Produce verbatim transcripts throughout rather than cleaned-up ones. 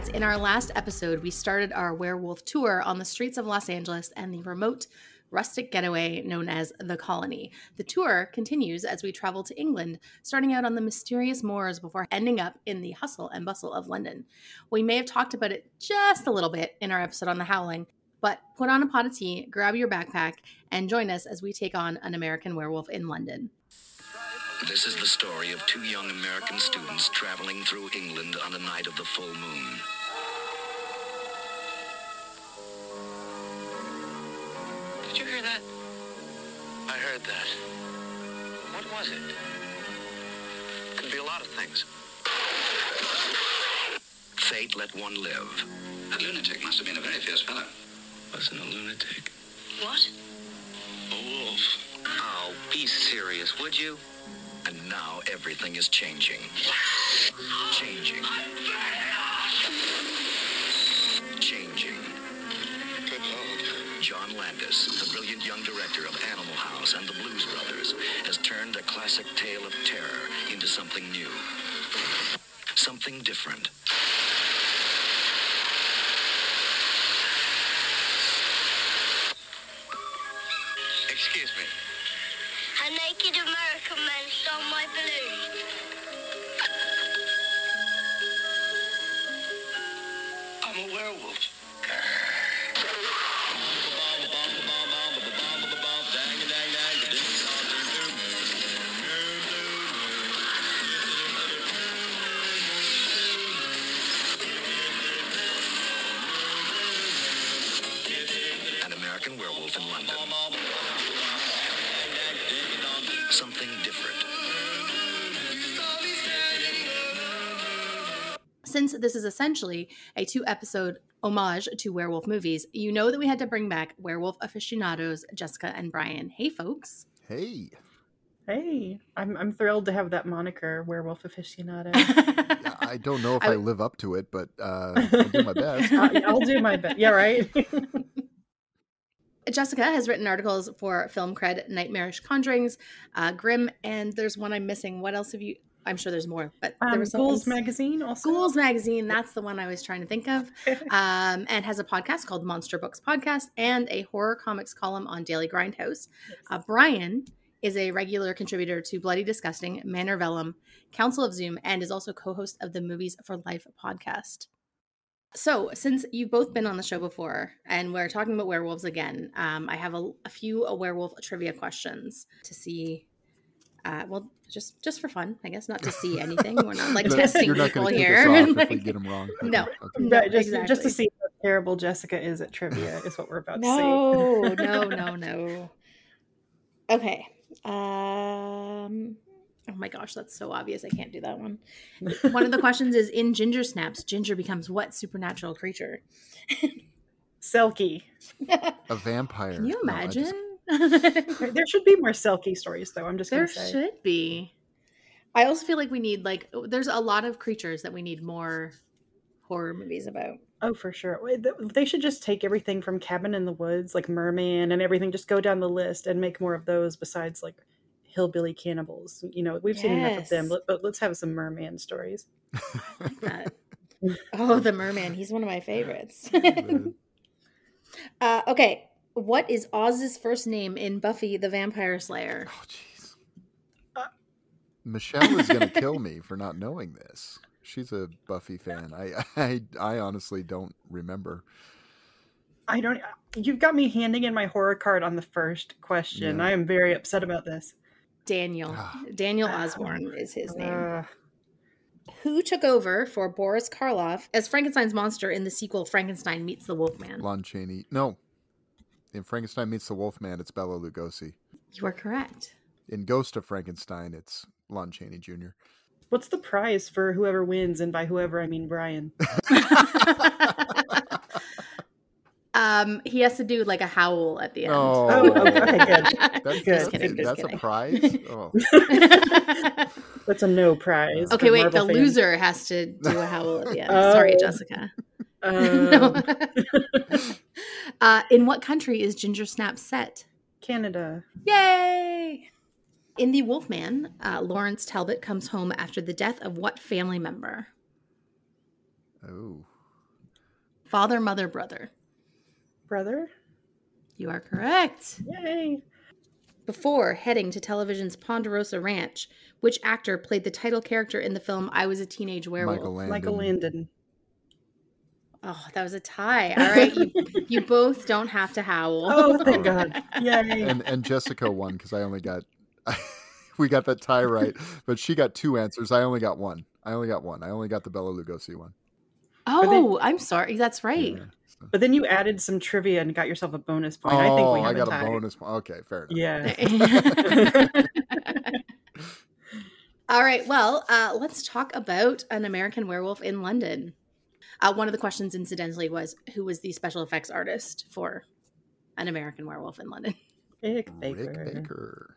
Kids, in our last episode, we started our werewolf tour on the streets of Los Angeles and the remote rustic getaway known as The Colony. The tour continues as we travel to England, starting out on the mysterious moors before ending up in the hustle and bustle of London. We may have talked about it just a little bit in our episode on The Howling, but put on a pot of tea, grab your backpack, and join us as we take on an American werewolf in London. This is the story of two young American students traveling through England on a night of the full moon. Did you hear that? I heard that. What was it? Could be a lot of things. Fate let one live. That lunatic must have been a very fierce fellow. Wasn't a lunatic. What? A wolf. Oh, be serious, would you? And now everything is changing. Changing. Changing. Good Lord. John Landis, the brilliant young director of Animal House and the Blues Brothers, has turned a classic tale of terror into something new. Something different. Excuse me. A naked American man stole my balloon. I'm a werewolf. An American werewolf in London. Something different. Since this is essentially a two-episode homage to werewolf movies, you know that we had to bring back werewolf aficionados Jessica and Brian. Hey, folks. Hey. Hey, I'm I'm thrilled to have that moniker, werewolf aficionado. I don't know if I, I live up to it, but uh, I'll do my best. I'll, I'll do my best. Yeah, right. Jessica has written articles for Film Cred, Nightmarish Conjurings, uh, Grimm, and there's one I'm missing. What else have you? I'm sure there's more, but there Um, was Ghouls something- Magazine also. Ghouls Magazine, that's the one I was trying to think of, um, and has a podcast called Monster Books Podcast and a horror comics column on Daily Grindhouse. Uh, Brian is a regular contributor to Bloody Disgusting, Manor Vellum, Council of Zoom, and is also co-host of the Movies for Life podcast. So, since you've both been on the show before, and we're talking about werewolves again, um, I have a, a few a werewolf trivia questions to see. Uh, well, just just for fun, I guess, not to see anything. We're not like No, testing you're not people going to here. kick us off Like- if we get them wrong. Okay, No. okay. No, Right, just, exactly. just to see how terrible Jessica is at trivia is what we're about to see. No, no, no, no. Okay. Um. Oh my gosh, that's so obvious. I can't do that one. One of the questions is, in Ginger Snaps, Ginger becomes what supernatural creature? Selkie. A vampire. Can you No, I just- imagine? There should be more Selkie stories, though. I'm just There going to say. should be. I also feel like we need, like, there's a lot of creatures that we need more horror movies about. Oh, for sure. Wait, th- They should just take everything from Cabin in the Woods, like Merman and everything, just go down the list and make more of those besides, like, hillbilly cannibals. You know, we've seen enough of them, Yes. let- but let's have some merman stories. That. Oh, the merman. He's one of my favorites. Uh, uh, okay. What is Oz's first name in Buffy the Vampire Slayer? Oh, jeez. Michelle is going to kill me for not knowing this. She's a Buffy fan. I, I, I honestly don't remember. I don't. You've got me handing in my horror card on the first question. Yeah. I am very upset about this. Daniel. Ah. Daniel Osborne is his name. Uh, Who took over for Boris Karloff as Frankenstein's monster in the sequel Frankenstein Meets the Wolfman? Lon Chaney. No. In Frankenstein Meets the Wolfman, it's Bela Lugosi. You are correct. In Ghost of Frankenstein, it's Lon Chaney Junior what's the prize for whoever wins? And by whoever, I mean Brian. um, he has to do like a howl at the end. Oh, Oh, okay, okay, good. That's, Good. Just kidding, just that's kidding. a prize? Oh. That's a no prize. Okay, for wait. Marvel The fans. loser has to do a howl at the end. Oh. Sorry, Jessica. Um, No. uh, in what country is Ginger Snaps set? Canada. Yay! In The Wolfman, uh, Lawrence Talbot comes home after the death of what family member? Oh. Father, mother, brother. Brother? You are correct. Yay! Before heading to television's Ponderosa Ranch, which actor played the title character in the film I Was a Teenage Werewolf? Michael Landon. Michael Landon. Oh, that was a tie. All right, you, you both don't have to howl. Oh, thank God. Yay. And, and Jessica won because I only got... we got that tie right, but she got two answers. I only got one. I only got one. I only got the Bela Lugosi one. Oh, I'm sorry. That's right. Yeah, so. But then you added some trivia and got yourself a bonus point. Oh, I think we have I got a, tie. a bonus point. Okay, fair enough. Yeah. All right. Well, uh, let's talk about An American Werewolf in London. Uh, one of the questions, incidentally, was who was the special effects artist for An American Werewolf in London? Rick Baker. Rick Baker.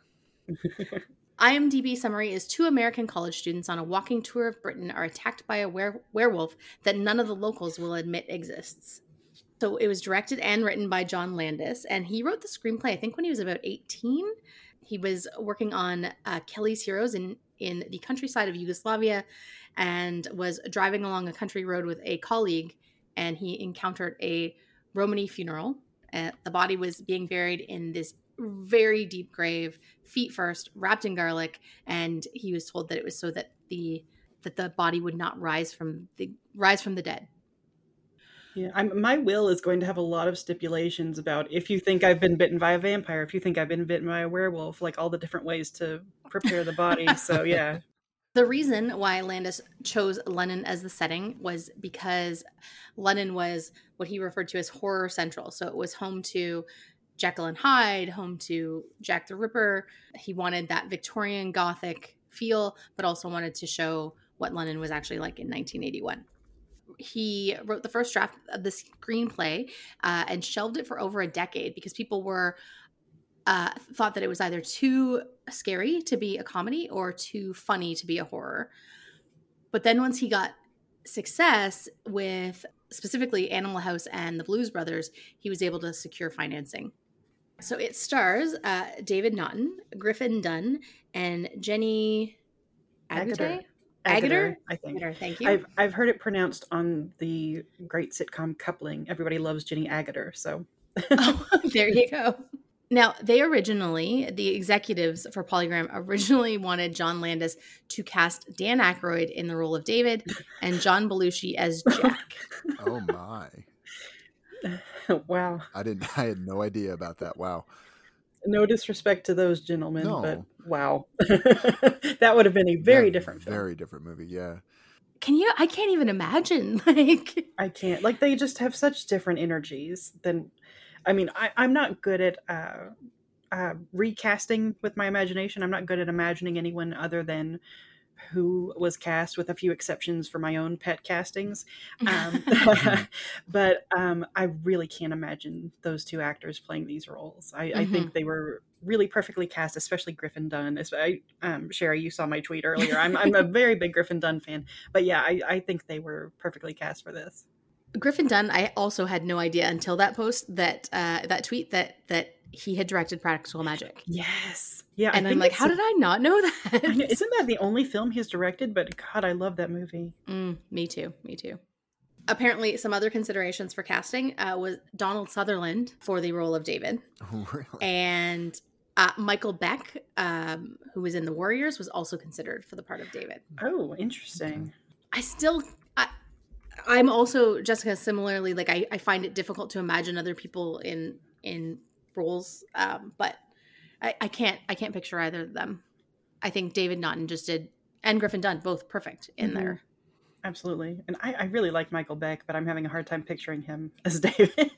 IMDb summary is two American college students on a walking tour of Britain are attacked by a were- werewolf that none of the locals will admit exists. So it was directed and written by John Landis, and he wrote the screenplay, I think, when he was about eighteen. He was working on uh, Kelly's Heroes in, in the countryside of Yugoslavia and was driving along a country road with a colleague, and he encountered a Romany funeral. Uh, the body was being buried in this very deep grave, feet first, wrapped in garlic, and he was told that it was so that the that the body would not rise from the rise from the dead. Yeah, I'm, my will is going to have a lot of stipulations about if you think I've been bitten by a vampire, if you think I've been bitten by a werewolf, like all the different ways to prepare the body. So yeah. The reason why Landis chose London as the setting was because London was what he referred to as horror central. So it was home to Jekyll and Hyde, home to Jack the Ripper. He wanted that Victorian Gothic feel, but also wanted to show what London was actually like in nineteen eighty-one. He wrote the first draft of the screenplay uh, and shelved it for over a decade because people were uh, thought that it was either too scary to be a comedy or too funny to be a horror. But then once he got success with specifically Animal House and the Blues Brothers, he was able to secure financing. So it stars uh, David Naughton, Griffin Dunne, and Jenny Agutter. Agutter? I think. Agutter, thank you. I've I've heard it pronounced on the great sitcom Coupling. Everybody loves Jenny Agutter, so. Oh, there you go. Now, they originally, the executives for Polygram originally wanted John Landis to cast Dan Aykroyd in the role of David and John Belushi as Jack. Oh my. Wow. I didn't I had no idea about that. Wow. No disrespect to those gentlemen, No. but wow. That would have been a very Yeah, different film. Very different movie, yeah. Can you, I can't even imagine. Like, I can't. Like, they just have such different energies than, I mean, I, I'm not good at uh, uh, recasting with my imagination. I'm not good at imagining anyone other than who was cast, with a few exceptions for my own pet castings. Um, but um, I really can't imagine those two actors playing these roles. I, mm-hmm. I think they were really perfectly cast, especially Griffin Dunne. I, um, Sherry, you saw my tweet earlier. I'm, I'm a very big Griffin Dunne fan. But yeah, I, I think they were perfectly cast for this. Griffin Dunne, I also had no idea until that post, that uh, that tweet, that that he had directed Practical Magic. Yes. Yeah. And I'm like, how a, did I not know that? Know, isn't that the only film he's directed? But God, I love that movie. Mm, me too. Me too. Apparently, some other considerations for casting uh, was Donald Sutherland for the role of David. Oh, really? And uh, Michael Beck, um, who was in The Warriors, was also considered for the part of David. Oh, interesting. I still... I, I'm also, Jessica, similarly, like I, I find it difficult to imagine other people in in roles, um, but I, I can't I can't picture either of them. I think David Naughton just did, and Griffin Dunne, both perfect in mm-hmm. there. Absolutely. And I, I really like Michael Beck, but I'm having a hard time picturing him as David.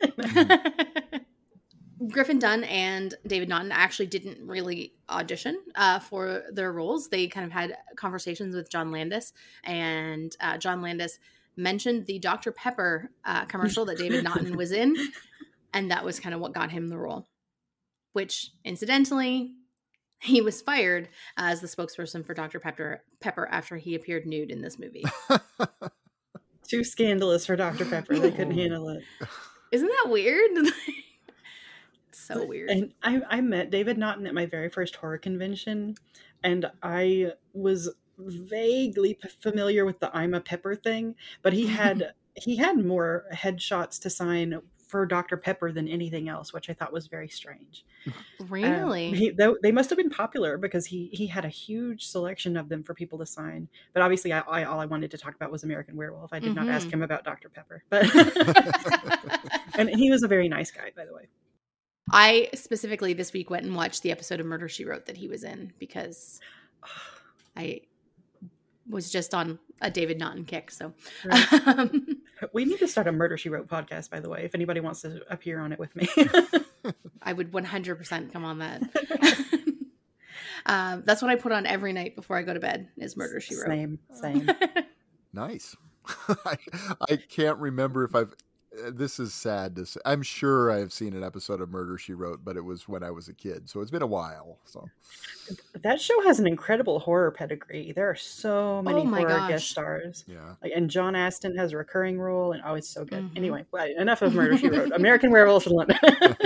Griffin Dunne and David Naughton actually didn't really audition uh, for their roles. They kind of had conversations with John Landis, and uh, John Landis mentioned the Doctor Pepper uh, commercial that David Naughton was in, and that was kind of what got him the role. Which, incidentally, he was fired as the spokesperson for Doctor Pepper, Pepper after he appeared nude in this movie. Too scandalous for Doctor Pepper. They couldn't handle it. Isn't that weird? So weird. And I, I met David Naughton at my very first horror convention, and I was vaguely familiar with the I'm a Pepper thing, but he had he had more headshots to sign for Doctor Pepper than anything else, which I thought was very strange. Really? Um, he, they, they must have been popular because he he had a huge selection of them for people to sign. But obviously, I, I all I wanted to talk about was American Werewolf. I did Mm-hmm. not ask him about Doctor Pepper, but and he was a very nice guy, by the way. I specifically this week went and watched the episode of Murder, She Wrote that he was in because I was just on a David Naughton kick. So Right. um, We need to start a Murder, She Wrote podcast, by the way, if anybody wants to appear on it with me. I would one hundred percent come on that. um, that's what I put on every night before I go to bed is Murder, She Wrote. Same, same. Nice. I, I can't remember if I've. uh, This is sad to say. I'm sure I have seen an episode of Murder, She Wrote, but it was when I was a kid, so it's been a while. So That show has an incredible horror pedigree. There are so many Oh my horror gosh. guest stars. yeah, Like, and John Astin has a recurring role, and oh, it's so good. Mhm. Anyway, well, enough of Murder, She Wrote. American Werewolf in London.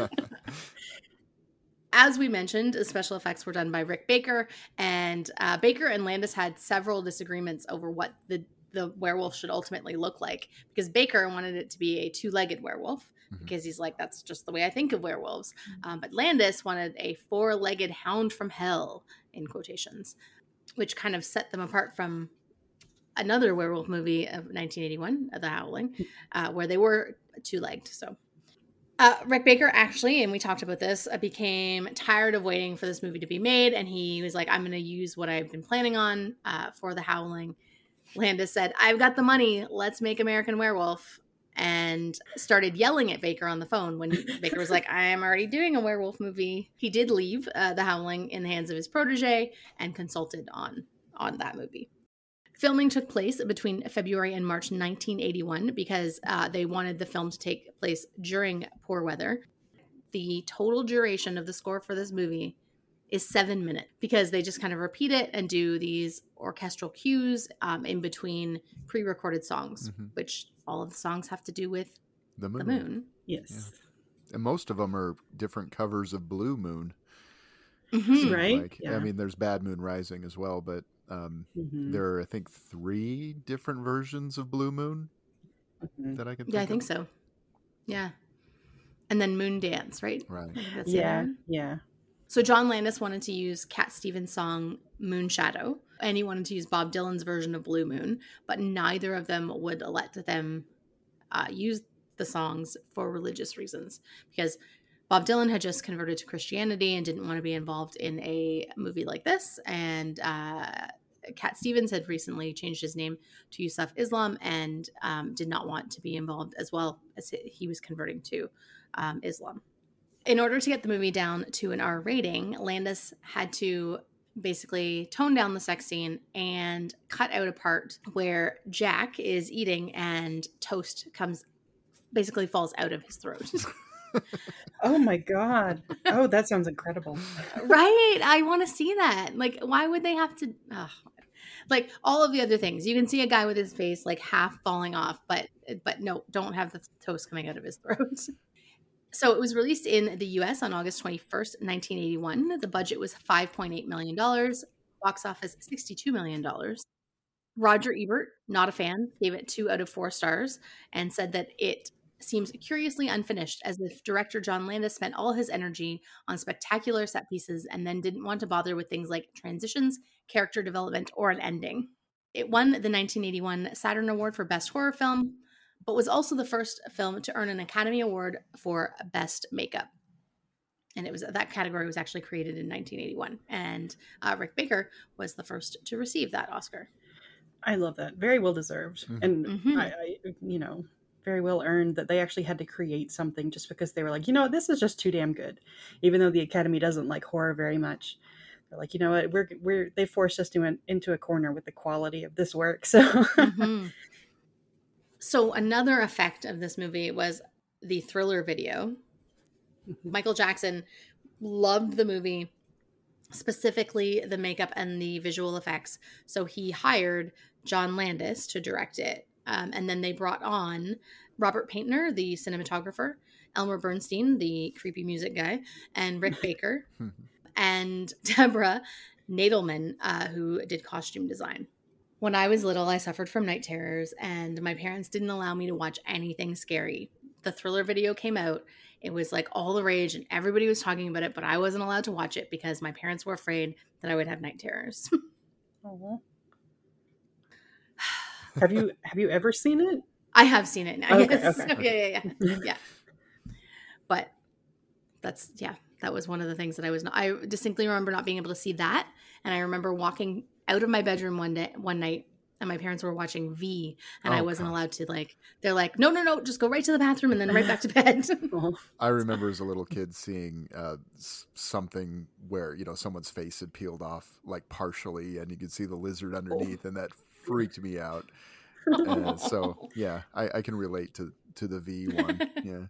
As we mentioned, the special effects were done by Rick Baker, and uh, Baker and Landis had several disagreements over what the, the werewolf should ultimately look like, because Baker wanted it to be a two-legged werewolf, Mhm. because he's like, that's just the way I think of werewolves. Um, but Landis wanted a four-legged hound from hell, in quotations, which kind of set them apart from another werewolf movie of nineteen eighty-one, The Howling, uh, where they were two-legged, so... Uh, Rick Baker actually, and we talked about this, uh, became tired of waiting for this movie to be made, and he was like, I'm going to use what I've been planning on uh, for The Howling. Landis said, I've got the money, let's make American Werewolf, and started yelling at Baker on the phone when Baker was like, I am already doing a werewolf movie. He did leave uh, The Howling in the hands of his protege and consulted on, on that movie. Filming took place between February and March nineteen eighty-one because uh, they wanted the film to take place during poor weather. The total duration of the score for this movie is seven minutes because they just kind of repeat it and do these orchestral cues um, in between pre-recorded songs, Mhm. which all of the songs have to do with the moon. the moon. Yes. And most of them are different covers of Blue Moon. Mhm. seems Right? Like. Yeah. I mean, there's Bad Moon Rising as well, but um, Mhm. there are, I think, three different versions of Blue Moon Mhm. that I can. Yeah, I think think of. so. Yeah. And then Moon Dance, right? Right. I think that's the other Yeah, one. yeah. So John Landis wanted to use Cat Stevens' song Moon Shadow, and he wanted to use Bob Dylan's version of Blue Moon, but neither of them would let them uh, use the songs for religious reasons because Bob Dylan had just converted to Christianity and didn't want to be involved in a movie like this, and uh, Cat Stevens had recently changed his name to Yusuf Islam and um, did not want to be involved as well as he was converting to um, Islam. In order to get the movie down to an R rating, Landis had to basically tone down the sex scene and cut out a part where Jack is eating and toast comes, basically falls out of his throat. Oh my god. Oh, that sounds incredible. Right? I want to see that. Like, why would they have to? Ugh. Like all of the other things, you can see a guy with his face like half falling off, but but no, don't have the toast coming out of his throat. So it was released in the U S on August twenty-first, nineteen eighty-one. The budget was five point eight million dollars. Box office, sixty-two million dollars. Roger Ebert, not a fan, gave it two out of four stars and said that it seems curiously unfinished, as if director John Landis spent all his energy on spectacular set pieces and then didn't want to bother with things like transitions, character development, or an ending. It won the nineteen eighty-one Saturn Award for Best Horror Film, but was also the first film to earn an Academy Award for Best Makeup. And it was that category was actually created in nineteen eighty-one. And uh, Rick Baker was the first to receive that Oscar. I love that. Very well deserved. Mhm. And Mhm. I, I, you know, very well earned that they actually had to create something just because they were like, you know what, this is just too damn good. Even though the Academy doesn't like horror very much. They're like, you know what, we're, we're, they forced us to an, into a corner with the quality of this work. So Mhm. So another effect of this movie was the Thriller video. Michael Jackson loved the movie, specifically the makeup and the visual effects. So he hired John Landis to direct it. Um, and then they brought on Robert Paintner, the cinematographer, Elmer Bernstein, the creepy music guy, and Rick Baker, and Deborah Nadelman, uh, who did costume design. When I was little, I suffered from night terrors, and my parents didn't allow me to watch anything scary. The Thriller video came out. It was like all the rage, and everybody was talking about it, but I wasn't allowed to watch it because my parents were afraid that I would have night terrors. Oh. Have you have you ever seen it? I have seen it now. Okay, Yes. okay. Yeah, yeah, yeah, yeah. But that's yeah, that was one of the things that I was not. I distinctly remember not being able to see that, and I remember walking out of my bedroom one day, one night, and my parents were watching V, and Oh, I wasn't gosh. allowed to like. They're like, no, no, no, just go right to the bathroom and then right back to bed. Oh. I remember as a little kid seeing uh, s- something where, you know, someone's face had peeled off like partially and you could see the lizard underneath, and that freaked me out. And so, yeah, I, I can relate to, to the V one. Yeah.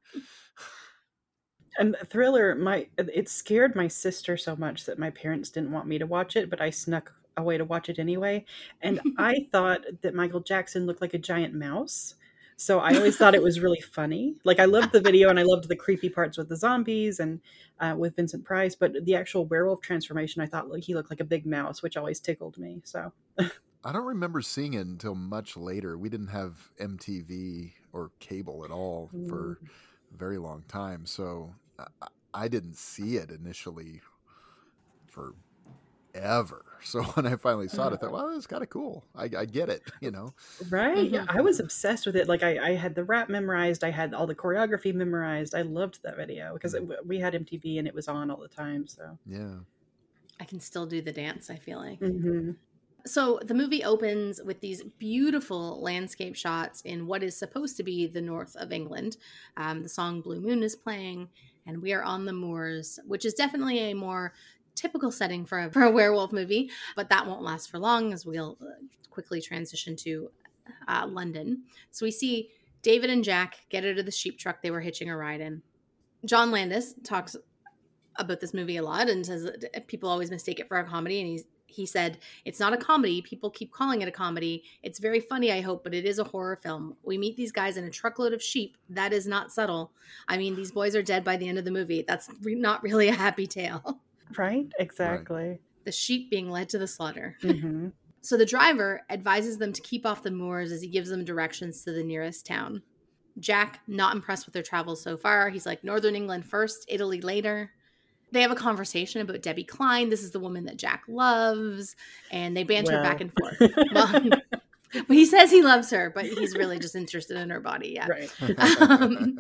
And Thriller, my it scared my sister so much that my parents didn't want me to watch it, but I snuck away to watch it anyway. And I thought that Michael Jackson looked like a giant mouse. So I always thought it was really funny. Like I loved the video and I loved the creepy parts with the zombies and uh, with Vincent Price, but the actual werewolf transformation, I thought like, he looked like a big mouse, which always tickled me. So I don't remember seeing it until much later. We didn't have M T V or cable at all for a very long time. So I, I didn't see it initially for ever. So when I finally saw it, I thought, well, it's kind of cool. I, I get it, you know? right, yeah, Mhm. I was obsessed with it. Like I, I had the rap memorized, I had all the choreography memorized. I loved that video because it, we had M T V and it was on all the time. So Yeah. I can still do the dance, I feel like. hmm So the movie opens with these beautiful landscape shots in what is supposed to be the north of England. Um, the song Blue Moon is playing, and we are on the moors, which is definitely a more typical setting for a, for a werewolf movie, but that won't last for long as we'll uh, quickly transition to uh, London. So we see David and Jack get out of the sheep truck they were hitching a ride in. John Landis talks about this movie a lot and says that people always mistake it for a comedy, and he's he said, it's not a comedy. People keep calling it a comedy. It's very funny, I hope, but it is a horror film. We meet these guys in a truckload of sheep. That is not subtle. I mean, these boys are dead by the end of the movie. That's re- not really a happy tale. right, exactly. The sheep being led to the slaughter. hmm So the driver advises them to keep off the moors as he gives them directions to the nearest town. Jack, not impressed with their travels so far. He's like, Northern England first, Italy later. They have a conversation about Debbie Klein. This is the woman that Jack loves. And they banter Well. back and forth. Well, but he says he loves her, but he's really just interested in her body. Yeah. Right. Um,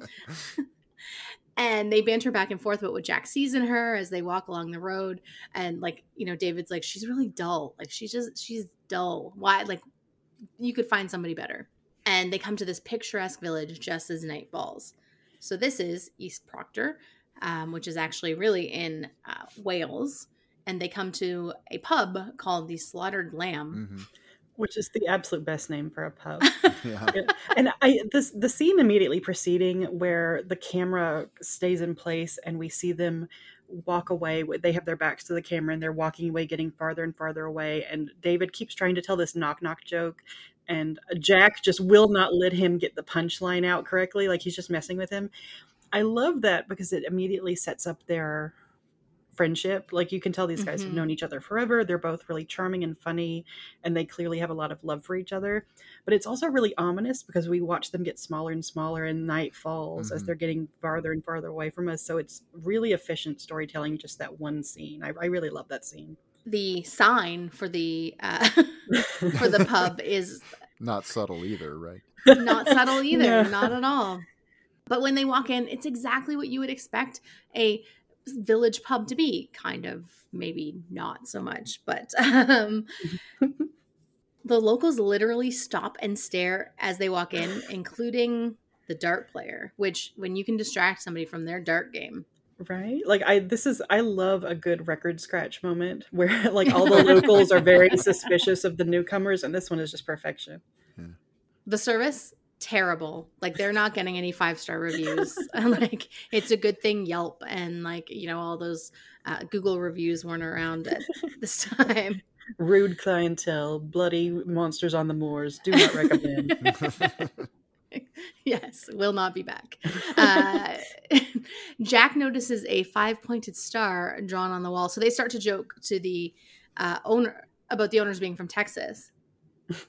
and they banter back and forth about what Jack sees in her as they walk along the road. And like, you know, David's like, she's really dull. Like she's just, she's dull. Why? Like you could find somebody better. And they come to this picturesque village just as night falls. So this is East Proctor, um, which is actually really in uh, Wales. And they come to a pub called the Slaughtered Lamb. Mm-hmm. Which is the absolute best name for a pub. Yeah. And I this the scene immediately preceding where the camera stays in place and we see them walk away. They have their backs to the camera and they're walking away, getting farther and farther away. And David keeps trying to tell this knock knock joke, and Jack just will not let him get the punchline out correctly. Like he's just messing with him. I love that because it immediately sets up their friendship. Like you can tell these guys Mhm. have known each other forever. They're both really charming and funny, and they clearly have a lot of love for each other. But it's also really ominous because we watch them get smaller and smaller and night falls as Mhm. they're getting farther and farther away from us. So it's really efficient storytelling, just that one scene. I, I really love that scene. The sign for the uh, for the pub is Not subtle either, right? not subtle either. No. Not at all. But when they walk in, it's exactly what you would expect a village pub to be. Kind of, maybe not so much, but um, the locals literally stop and stare as they walk in, including the dart player, which when you can distract somebody from their dart game. Right? Like I this is I love a good record scratch moment where like all the locals are very suspicious of the newcomers, and this one is just perfection. The service, terrible. Like they're not getting any five-star reviews. Like it's a good thing Yelp and like, you know, all those uh, Google reviews weren't around at this time. Rude clientele, bloody monsters on the moors, do not recommend. Yes, will not be back. Uh, Jack notices a five-pointed star drawn on the wall. So they start to joke to the uh, owner about the owners being from Texas.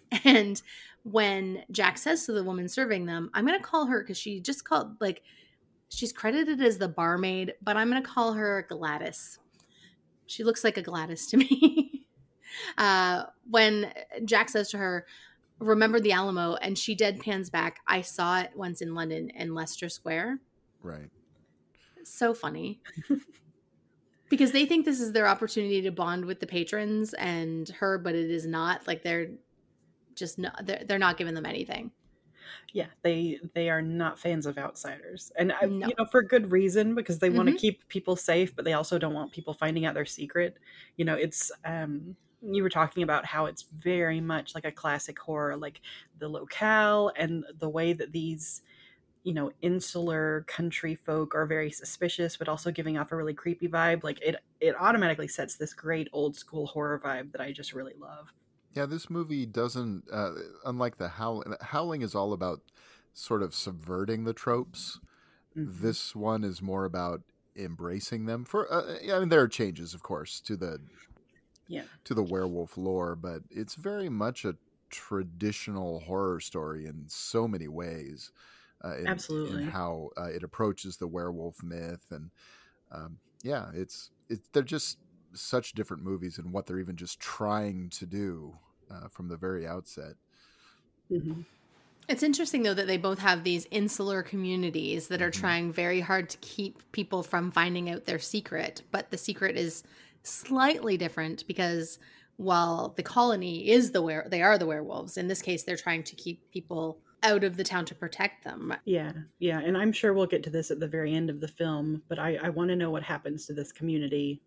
And when Jack says to the woman serving them, I'm going to call her, because she just called, like, she's credited as the barmaid, but I'm going to call her Gladys. She looks like a Gladys to me. uh, when Jack says to her, remember the Alamo, and she deadpans back, I saw it once in London in Leicester Square. Right. So funny. Because they think this is their opportunity to bond with the patrons and her, but it is not. Like, they're just not, they're, they're not giving them anything. Yeah, they they are not fans of outsiders, and I, No. you know, for good reason, because they want to Mhm. keep people safe, but they also don't want people finding out their secret. You know, it's um, you were talking about how it's very much like a classic horror, like the locale and the way that these, you know, insular country folk are very suspicious, but also giving off a really creepy vibe. Like it, it automatically sets this great old school horror vibe that I just really love. Yeah, this movie doesn't, uh, unlike the Howling, Howling is all about sort of subverting the tropes. Mhm. This one is more about embracing them. For, uh, I mean, there are changes, of course, to the Yeah, to the werewolf lore, but it's very much a traditional horror story in so many ways. Uh, in, Absolutely. in how uh, it approaches the werewolf myth, and um, yeah, it's it's they're just such different movies and what they're even just trying to do uh, from the very outset. Mhm. It's interesting, though, that they both have these insular communities that are Mhm. trying very hard to keep people from finding out their secret. But the secret is slightly different because while the colony is the were they are the werewolves, in this case, they're trying to keep people out of the town to protect them. Yeah, yeah, and I'm sure we'll get to this at the very end of the film, but I, I want to know what happens to this community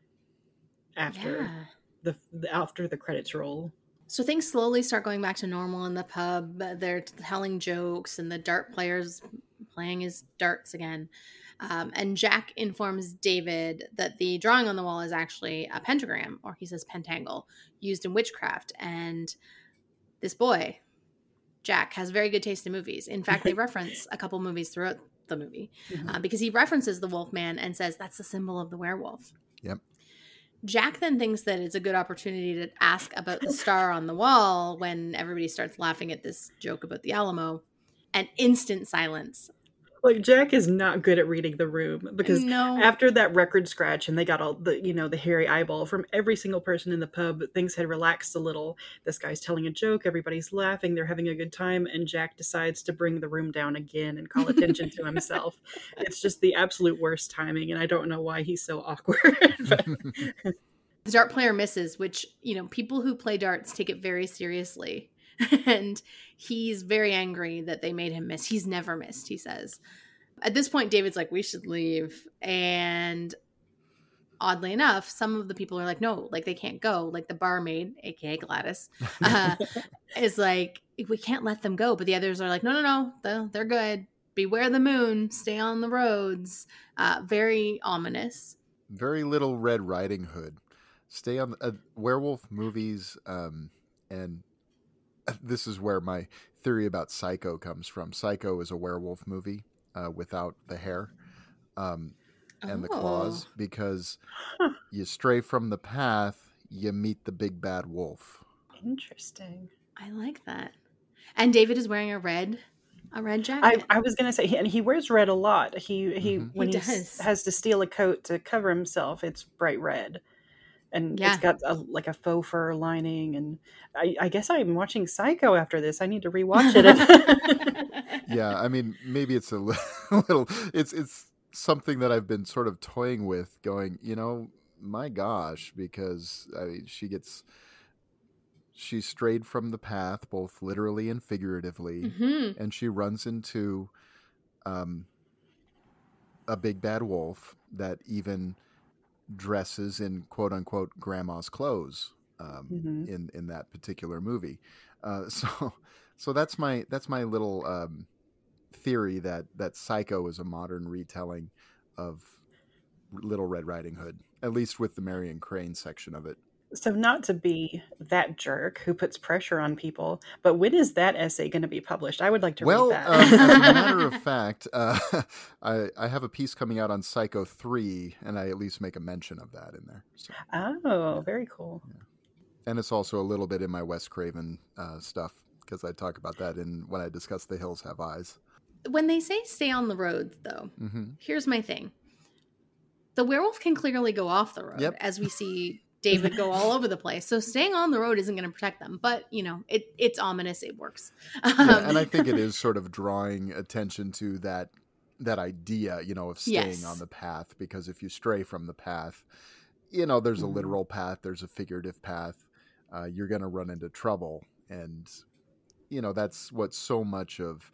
after Yeah. the, the after the credits roll. So things slowly start going back to normal in the pub. They're telling jokes, and the dart player's playing his darts again. Um, and Jack informs David that the drawing on the wall is actually a pentagram, or he says pentangle, used in witchcraft. And this boy, Jack, has very good taste in movies. In fact, they reference a couple movies throughout the movie Mhm. uh, because he references the Wolfman and says that's the symbol of the werewolf. Yep. Jack then thinks that it's a good opportunity to ask about the star on the wall when everybody starts laughing at this joke about the Alamo, and instant silence. Like Jack is not good at reading the room because No. after that record scratch and they got all the, you know, the hairy eyeball from every single person in the pub, things had relaxed a little. This guy's telling a joke, everybody's laughing, they're having a good time, and Jack decides to bring the room down again and call attention to himself. It's just the absolute worst timing, and I don't know why he's so awkward. But The dart player misses, which, you know, people who play darts take it very seriously. And he's very angry that they made him miss. He's never missed, he says. At this point, David's like, we should leave. And oddly enough, some of the people are like, no, like they can't go. Like the barmaid, aka Gladys, uh, is like, we can't let them go. But the others are like, no, no, no, they're, they're good. Beware the moon. Stay on the roads. Uh, very ominous. Very little Red Riding Hood. Stay on uh, werewolf movies, um, and this is where my theory about Psycho comes from. Psycho is a werewolf movie uh, without the hair um, and the claws, Oh. because Huh. you stray from the path, you meet the big bad wolf. interesting. I like that. And David is wearing a red, a red I, jacket. I was gonna say, and he wears red a lot. He he Mhm. when He he, s- does. has to steal a coat to cover himself, it's bright red, and Yeah. it's got a, like a faux fur lining. And I, I guess I'm watching Psycho after this. I need to rewatch it. Yeah, I mean, maybe it's a li- little. It's it's something that I've been sort of toying with, going, you know, my gosh, because I mean, she gets she strayed from the path, both literally and figuratively, hmm and she runs into um, a big bad wolf that even dresses in quote unquote grandma's clothes um, Mhm. in in that particular movie. Uh, so so that's my that's my little um, theory that that Psycho is a modern retelling of Little Red Riding Hood, at least with the Marion Crane section of it. So not to be that jerk who puts pressure on people, but when is that essay going to be published? I would like to Well, read um, that. as a matter of fact, uh, I, I have a piece coming out on Psycho three, and I at least make a mention of that in there. So, Oh, very cool. And it's also a little bit in my Wes Craven uh, stuff, because I talk about that in when I discuss The Hills Have Eyes. When they say stay on the road, though, Mm-hmm. here's my thing. The werewolf can clearly go off the road, Yep. as we see David go all over the place. So staying on the road isn't going to protect them. But, you know, it it's ominous. It works. Um, Yeah, and I think it is sort of drawing attention to that that idea, you know, of staying Yes. on the path. Because if you stray from the path, you know, there's a Mhm. literal path, there's a figurative path. Uh, you're going to run into trouble. And, you know, that's what so much of,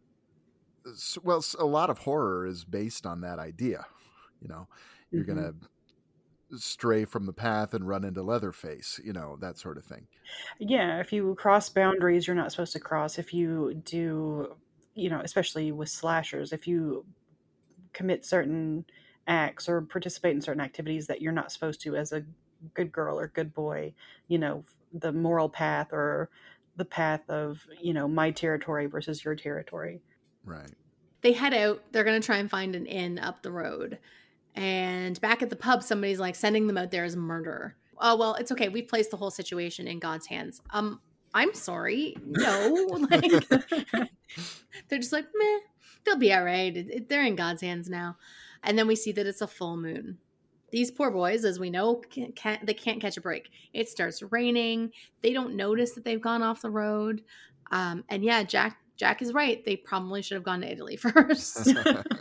well, a lot of horror is based on that idea. You know, you're Mhm. going to stray from the path and run into Leatherface, you know, that sort of thing. Yeah, if you cross boundaries you're not supposed to cross, if you do, you know, especially with slashers, if you commit certain acts or participate in certain activities that you're not supposed to as a good girl or good boy, you know, the moral path or the path of, you know, my territory versus your territory. Right. They head out. They're going to try and find an inn up the road. And back at the pub, somebody's like sending them out there as murder. Oh, well, it's okay. We placed the whole situation in God's hands. Um, I'm sorry. No. Like, they're just like, meh, they'll be all right. It- it- they're in God's hands now. And then we see that it's a full moon. These poor boys, as we know, can't, can't they can't catch a break. It starts raining. They don't notice that they've gone off the road. Um, and yeah, Jack Jack is right. They probably should have gone to Italy first.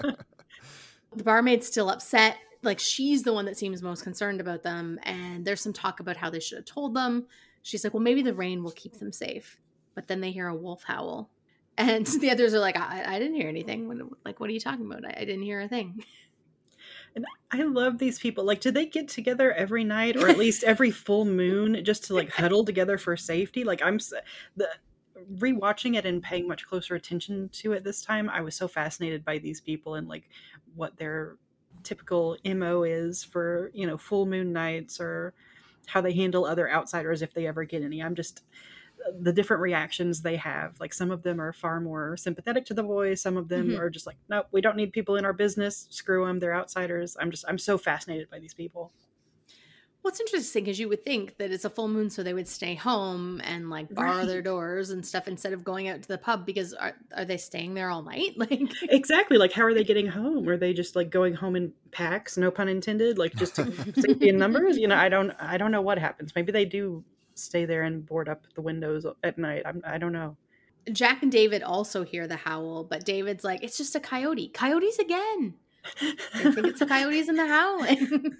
The barmaid's still upset. Like, she's the one that seems most concerned about them. And there's some talk about how they should have told them. She's like, well, maybe the rain will keep them safe. But then they hear a wolf howl. And the others are like, I, I didn't hear anything. What, like, what are you talking about? I, I didn't hear a thing. And I love these people. Like, do they get together every night or at least every full moon just to like huddle together for safety? Like, I'm s- the rewatching it and paying much closer attention to it this time. I was so fascinated by these people and like what their typical M O is for, you know, full moon nights or how they handle other outsiders if they ever get any. I'm just the different reactions they have. Like, some of them are far more sympathetic to the boys. Some of them Mhm. are just like, nope, we don't need people in our business. Screw them. They're outsiders. I'm just, I'm so fascinated by these people. What's interesting is you would think that it's a full moon, so they would stay home and like bar Right. their doors and stuff instead of going out to the pub, because are, are they staying there all night? Like, Exactly. Like, how are they getting home? Are they just like going home in packs? No pun intended. Like, just safety in numbers. You know, I don't, I don't know what happens. Maybe they do stay there and board up the windows at night. I'm, I don't know. Jack and David also hear the howl, but David's like, it's just a coyote. Coyotes again. I think it's the coyotes in the howling.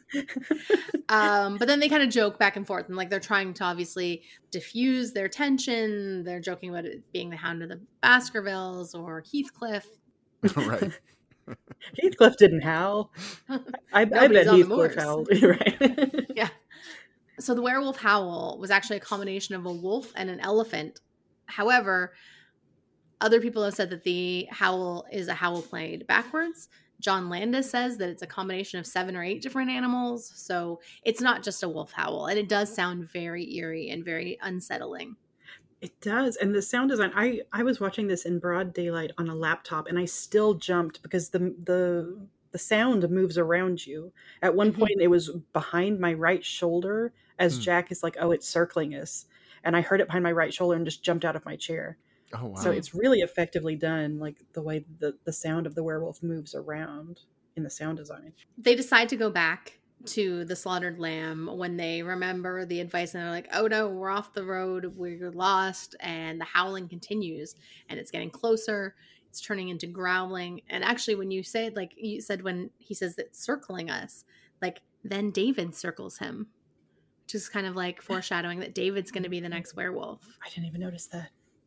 um, but then they kind of joke back and forth, and like they're trying to obviously diffuse their tension. They're joking about it being the Hound of the Baskervilles or Heathcliff. Right. Heathcliff didn't howl. I, I Nobody's bet on the Heathcliff moors. howled. Right. Yeah. So the werewolf howl was actually a combination of a wolf and an elephant. However, other people have said that the howl is a howl played backwards. John Landis says that it's a combination of seven or eight different animals. So it's not just a wolf howl. And it does sound very eerie and very unsettling. It does. And the sound design, I, I was watching this in broad daylight on a laptop and I still jumped because the the the sound moves around you. At one Mhm. point it was behind my right shoulder as Hmm. Jack is like, oh, it's circling us. And I heard it behind my right shoulder and just jumped out of my chair. Oh, wow. So it's really effectively done, like the way the, the sound of the werewolf moves around in the sound design. They decide to go back to the slaughtered lamb when they remember the advice, and they're like, oh no, we're off the road, we're lost. And the howling continues and it's getting closer. It's turning into growling. And actually, when you said, like you said, when he says that circling us, like then David circles him, which is kind of like foreshadowing that David's going to be the next werewolf. I didn't even notice that.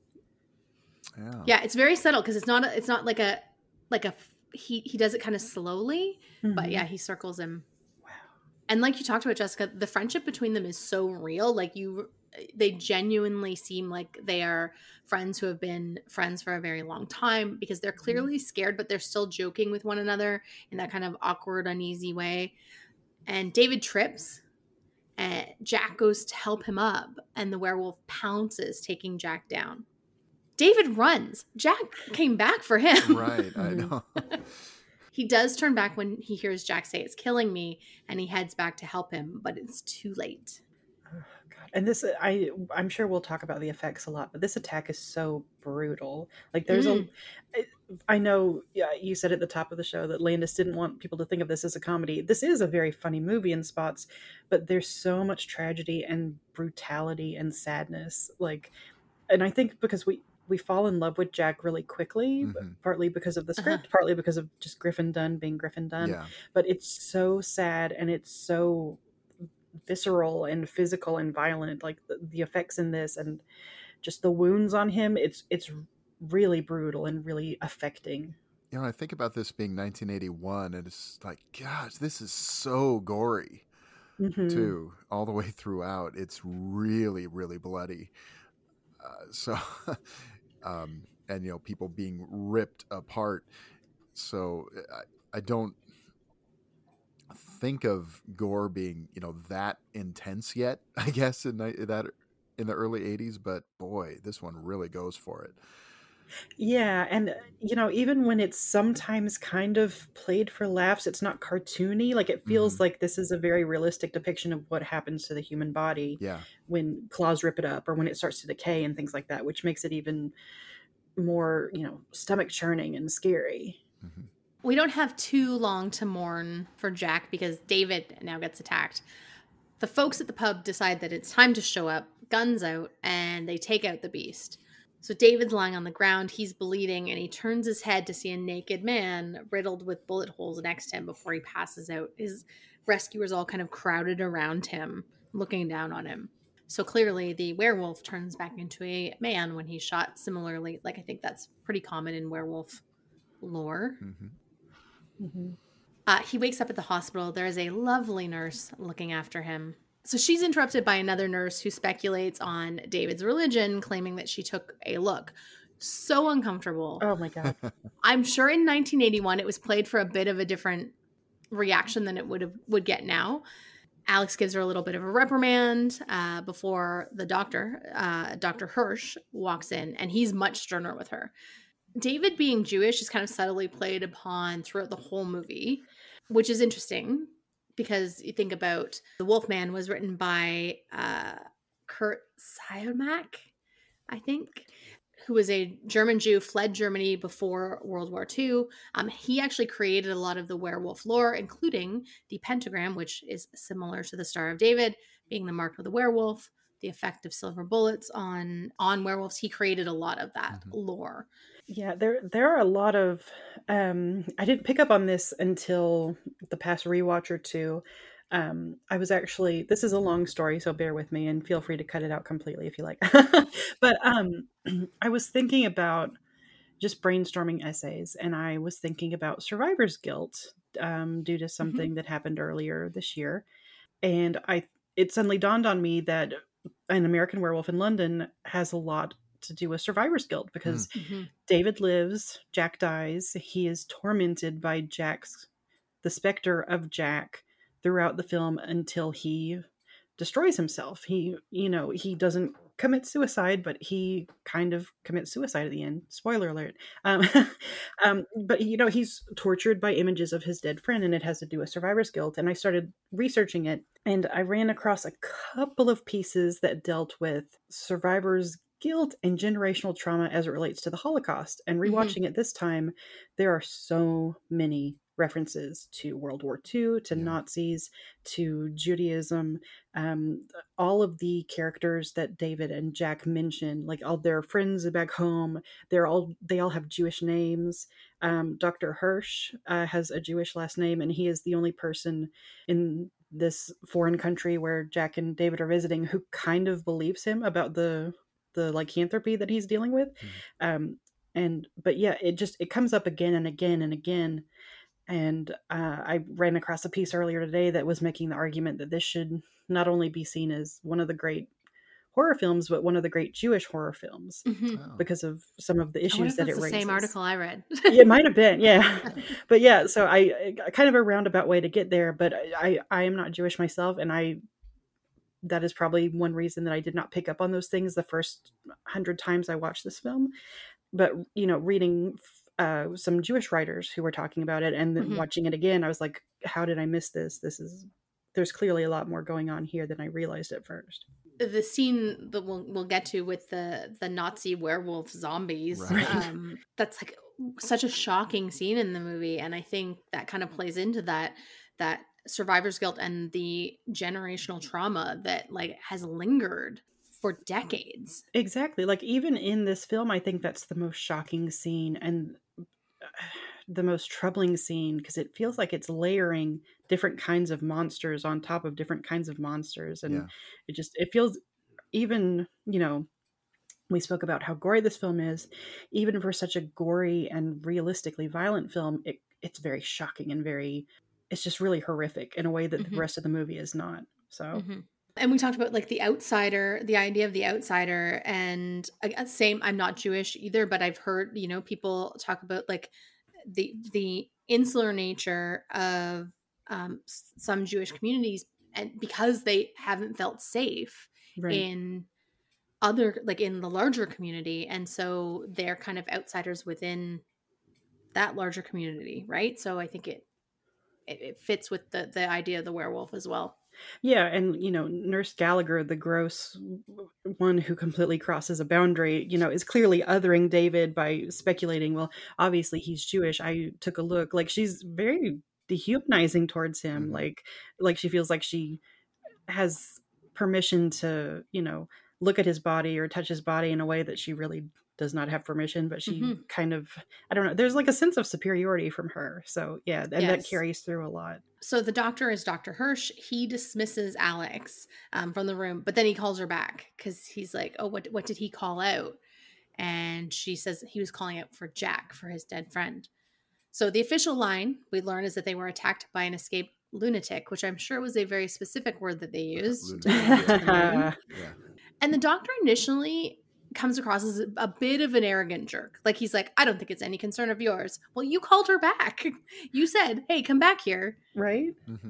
Yeah. Yeah, it's very subtle because it's not a, it's not like a like a he he does it kind of slowly, but Mhm. yeah, he circles him. Wow. And like you talked about, Jessica, the friendship between them is so real. Like you, they genuinely seem like they are friends who have been friends for a very long time, because they're clearly scared, but they're still joking with one another in that kind of awkward, uneasy way. And David trips, and Jack goes to help him up, and the werewolf pounces, taking Jack down. David runs. Jack came back for him. Right. I Mhm. know. He does turn back when he hears Jack say, it's killing me, and he heads back to help him, but it's too late. Oh, God. And this, I, I'm sure we'll talk about the effects a lot, but this attack is so brutal. Like there's Mm. a, I know yeah, you said at the top of the show that Landis didn't want people to think of this as a comedy. This is a very funny movie in spots, but there's so much tragedy and brutality and sadness. Like, and I think because we, we fall in love with Jack really quickly, Mm-hmm. partly because of the script, Uh-huh. partly because of just Griffin Dunn being Griffin Dunn. Yeah. But it's so sad and it's so visceral and physical and violent. Like the, the effects in this and just the wounds on him, it's it's really brutal and really affecting. You know, I think about this being nineteen eighty-one, and it's like, gosh, this is so gory, Mhm. too, all the way throughout. It's really, really bloody. Uh, so, um, and, you know, people being ripped apart. So I, I don't think of gore being, you know, that intense yet, I guess, in the, that in the early eighties. But boy, this one really goes for it. Yeah, and you know, even when it's sometimes kind of played for laughs, it's not cartoony. Like it feels Mhm. like this is a very realistic depiction of what happens to the human body Yeah. when claws rip it up or when it starts to decay and things like that, which makes it even more, you know, stomach churning and scary. Mhm. We don't have too long to mourn for Jack because David now gets attacked. The folks at the pub decide that it's time to show up, guns out, and they take out the beast. So David's lying on the ground, he's bleeding, and he turns his head to see a naked man riddled with bullet holes next to him before he passes out. His rescuers all kind of crowded around him, looking down on him. So clearly the werewolf turns back into a man when he's shot. Similarly, like I think that's pretty common in werewolf lore. Mhm. Mm-hmm. Uh, he wakes up at the hospital. There is a lovely nurse looking after him. So she's interrupted by another nurse who speculates on David's religion, claiming that she took a look. So uncomfortable. Oh my God. I'm sure in nineteen eighty-one it was played for a bit of a different reaction than it would have would get now. Alex gives her a little bit of a reprimand uh, before the doctor, uh, Doctor Hirsch, walks in, and he's much sterner with her. David being Jewish is kind of subtly played upon throughout the whole movie, which is interesting because you think about The Wolfman was written by uh, Kurt Siodmak, I think, who was a German Jew, fled Germany before World War Two. Um, he actually created a lot of the werewolf lore, including the pentagram, which is similar to the Star of David, being the mark of the werewolf, the effect of silver bullets on, on werewolves. He created a lot of that Mhm. lore. Yeah, there there are a lot of um I didn't pick up on this until the past rewatch or two. Um I was actually this is a long story, so bear with me and feel free to cut it out completely if you like. But um I was thinking about just brainstorming essays and I was thinking about survivor's guilt um due to something that happened earlier this year. And I it suddenly dawned on me that An American Werewolf in London has a lot to do with survivor's guilt because Mm-hmm. David lives, Jack dies. He is tormented by Jack's, the specter of Jack throughout the film until he destroys himself. He, you know, he doesn't commit suicide, but he kind of commits suicide at the end. Spoiler alert. Um, um, but, you know, he's tortured by images of his dead friend, and it has to do with survivor's guilt. And I started researching it, and I ran across a couple of pieces that dealt with survivor's guilt and generational trauma as it relates to the Holocaust. And rewatching mm-hmm. it this time, there are so many references to World War Two, to yeah. Nazis, to Judaism. Um, all of the characters that David and Jack mention, like all their friends back home, they're all they all have Jewish names. Um, Doctor Hirsch uh, has a Jewish last name, and he is the only person in this foreign country where Jack and David are visiting who kind of believes him about the the lycanthropy that he's dealing with. Mm-hmm. Um, and, but yeah, it just, it comes up again and again and again. And uh, I ran across a piece earlier today that was making the argument that this should not only be seen as one of the great horror films, but one of the great Jewish horror films mm-hmm. oh. because of some of the issues that it the raises. Same article I read. It might have been, yeah. But yeah, so I, I kind of a roundabout way to get there, but I, I am not Jewish myself, and I that is probably one reason that I did not pick up on those things the first hundred times I watched this film. But, you know, reading uh, some Jewish writers who were talking about it and then mm-hmm. watching it again, I was like, how did I miss this? This is, there's clearly a lot more going on here than I realized at first. the scene that we'll, we'll get to with the, the Nazi werewolf zombies, Right. um, that's like such a shocking scene in the movie. And I think that kind of plays into that, that survivor's guilt and the generational trauma that like has lingered for decades. Exactly. Like even in this film, I think that's the most shocking scene and the most troubling scene, because it feels like it's layering different kinds of monsters on top of different kinds of monsters. And Yeah. it just, it feels even, you know, we spoke about how gory this film is. Even for such a gory and realistically violent film, it, it's very shocking and very, it's just really horrific in a way that Mhm. the rest of the movie is not. So, Mm-hmm. And we talked about like the outsider, the idea of the outsider, and uh, same, I'm not Jewish either, but I've heard, you know, people talk about like the, the insular nature of um, s- some Jewish communities, and because they haven't felt safe right. in other, like in the larger community. And so they're kind of outsiders within that larger community. Right. So I think it, it, it fits with the, the idea of the werewolf as well. Yeah, and you know, Nurse Gallagher, the gross one who completely crosses a boundary, you know, is clearly othering David by speculating, well, obviously he's Jewish. I took a look. Like she's very dehumanizing towards him. Mhm. Like like she feels like she has permission to, you know, look at his body or touch his body in a way that she really does not have permission, but she Mhm. kind of, I don't know, there's like a sense of superiority from her. So yeah, and that Yes. carries through a lot. So the doctor is Doctor Hirsch. He dismisses Alex um, from the room, but then he calls her back because he's like, oh, what, what did he call out? And she says he was calling out for Jack, for his dead friend. So the official line we learn is that they were attacked by an escaped lunatic, which I'm sure was a very specific word that they used. to Lunatic, the moon. Yeah. And the doctor initially comes across as a, a bit of an arrogant jerk. Like he's like, I don't think it's any concern of yours. Well, you called her back. You said, hey, come back here. Right? hmm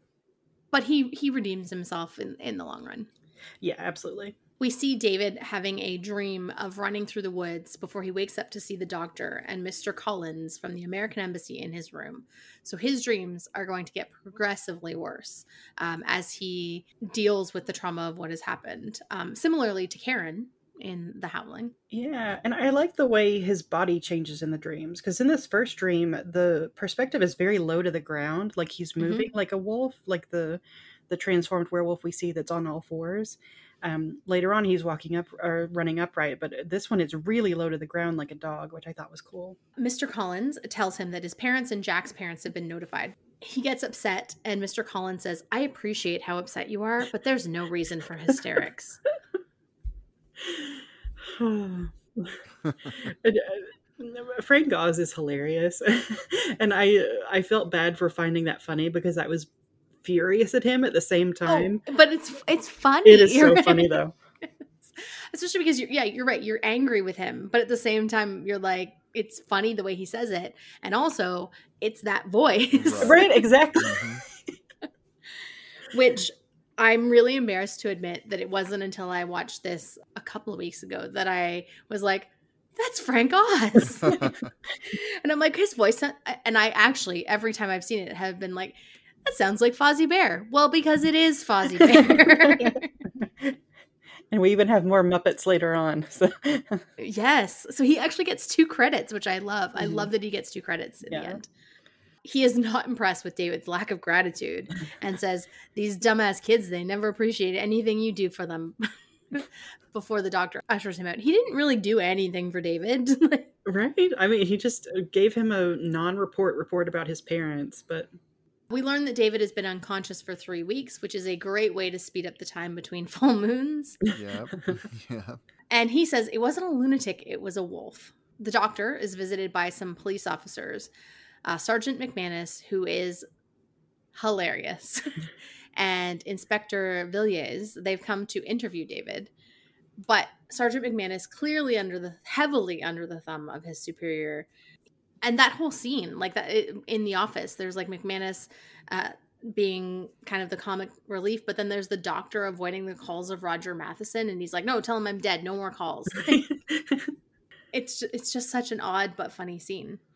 But he he redeems himself in, in the long run. Yeah, absolutely. We see David having a dream of running through the woods before he wakes up to see the doctor and Mister Collins from the American Embassy in his room. So his dreams are going to get progressively worse um, as he deals with the trauma of what has happened. Um, similarly to Karen in The Howling. Yeah, and I like the way his body changes in the dreams, because in this first dream, the perspective is very low to the ground, like he's moving like a wolf, like the the transformed werewolf we see that's on all fours. Um, later on, he's walking up or running upright, but this one is really low to the ground like a dog, which I thought was cool. Mister Collins tells him that his parents and Jack's parents have been notified. He gets upset, and Mister Collins says, I appreciate how upset you are, but there's no reason for hysterics. And, uh, Frank Oz is hilarious, and I I felt bad for finding that funny because I was furious at him at the same time. Oh, but it's it's funny. It is so right? funny though. Especially because you're, yeah, you're right. You're angry with him, but at the same time, you're like, it's funny the way he says it, and also it's that voice, Right, exactly. Mhm. which I'm really embarrassed to admit that it wasn't until I watched this a couple of weeks ago that I was like, that's Frank Oz. And I'm like, his voice, and I actually, every time I've seen it, have been like, that sounds like Fozzie Bear. Well, because it is Fozzie Bear. And we even have more Muppets later on. So. Yes. So he actually gets two credits, which I love. I Mhm. love that he gets two credits in Yeah. the end. He is not impressed with David's lack of gratitude and says, these dumbass kids, they never appreciate anything you do for them. Before the doctor ushers him out. He didn't really do anything for David. Right? I mean, he just gave him a non-report report about his parents, but We learn that David has been unconscious for three weeks, which is a great way to speed up the time between full moons. Yep. Yeah. And he says it wasn't a lunatic, it was a wolf. The doctor is visited by some police officers. Uh, Sergeant McManus, who is hilarious, and Inspector Villiers. They've come to interview David. But Sergeant McManus clearly under the heavily under the thumb of his superior. And that whole scene, like that in the office, there's like McManus uh, being kind of the comic relief, but then there's the doctor avoiding the calls of Roger Matheson, and he's like, "No, tell him I'm dead. No more calls." It's it's just such an odd but funny scene.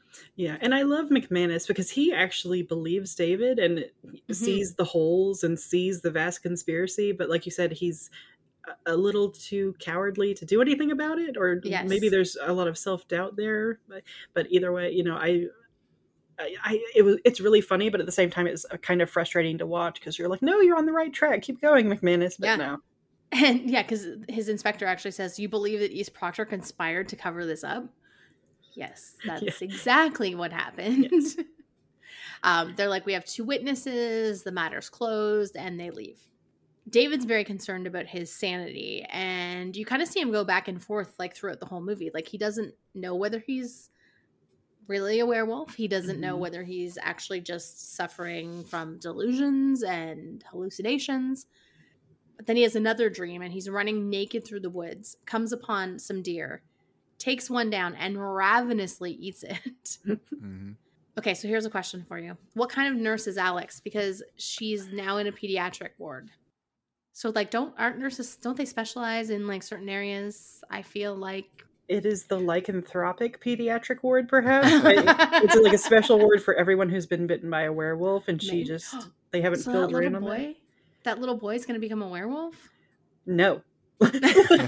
Yeah, and I love McManus because he actually believes David and Mm-hmm. sees the holes and sees the vast conspiracy, but like you said, he's a little too cowardly to do anything about it, or Yes. maybe there's a lot of self-doubt there. But, but either way, you know, I, I, I it was it's really funny, but at the same time, it's kind of frustrating to watch because you're like, no, you're on the right track. Keep going, McManus. But Yeah. no. And yeah, because his inspector actually says, you believe that East Proctor conspired to cover this up? Yes, that's Yeah. exactly what happened. Yes. um, they're like, we have two witnesses, the matter's closed, and they leave. David's very concerned about his sanity, and you kind of see him go back and forth like throughout the whole movie. Like, he doesn't know whether he's really a werewolf. He doesn't Mhm. know whether he's actually just suffering from delusions and hallucinations. But then he has another dream, and he's running naked through the woods, comes upon some deer, takes one down, and ravenously eats it. Mhm. Okay, so here's a question for you. What kind of nurse is Alex? Because she's now in a pediatric ward. So, like, don't aren't nurses, don't they specialize in, like, certain areas? I feel like. It is the lycanthropic pediatric ward, perhaps. I, it's like a special ward for everyone who's been bitten by a werewolf, and she Maybe. just, they haven't So that filled her in little on that. boy, that little boy is going to become a werewolf? No. That's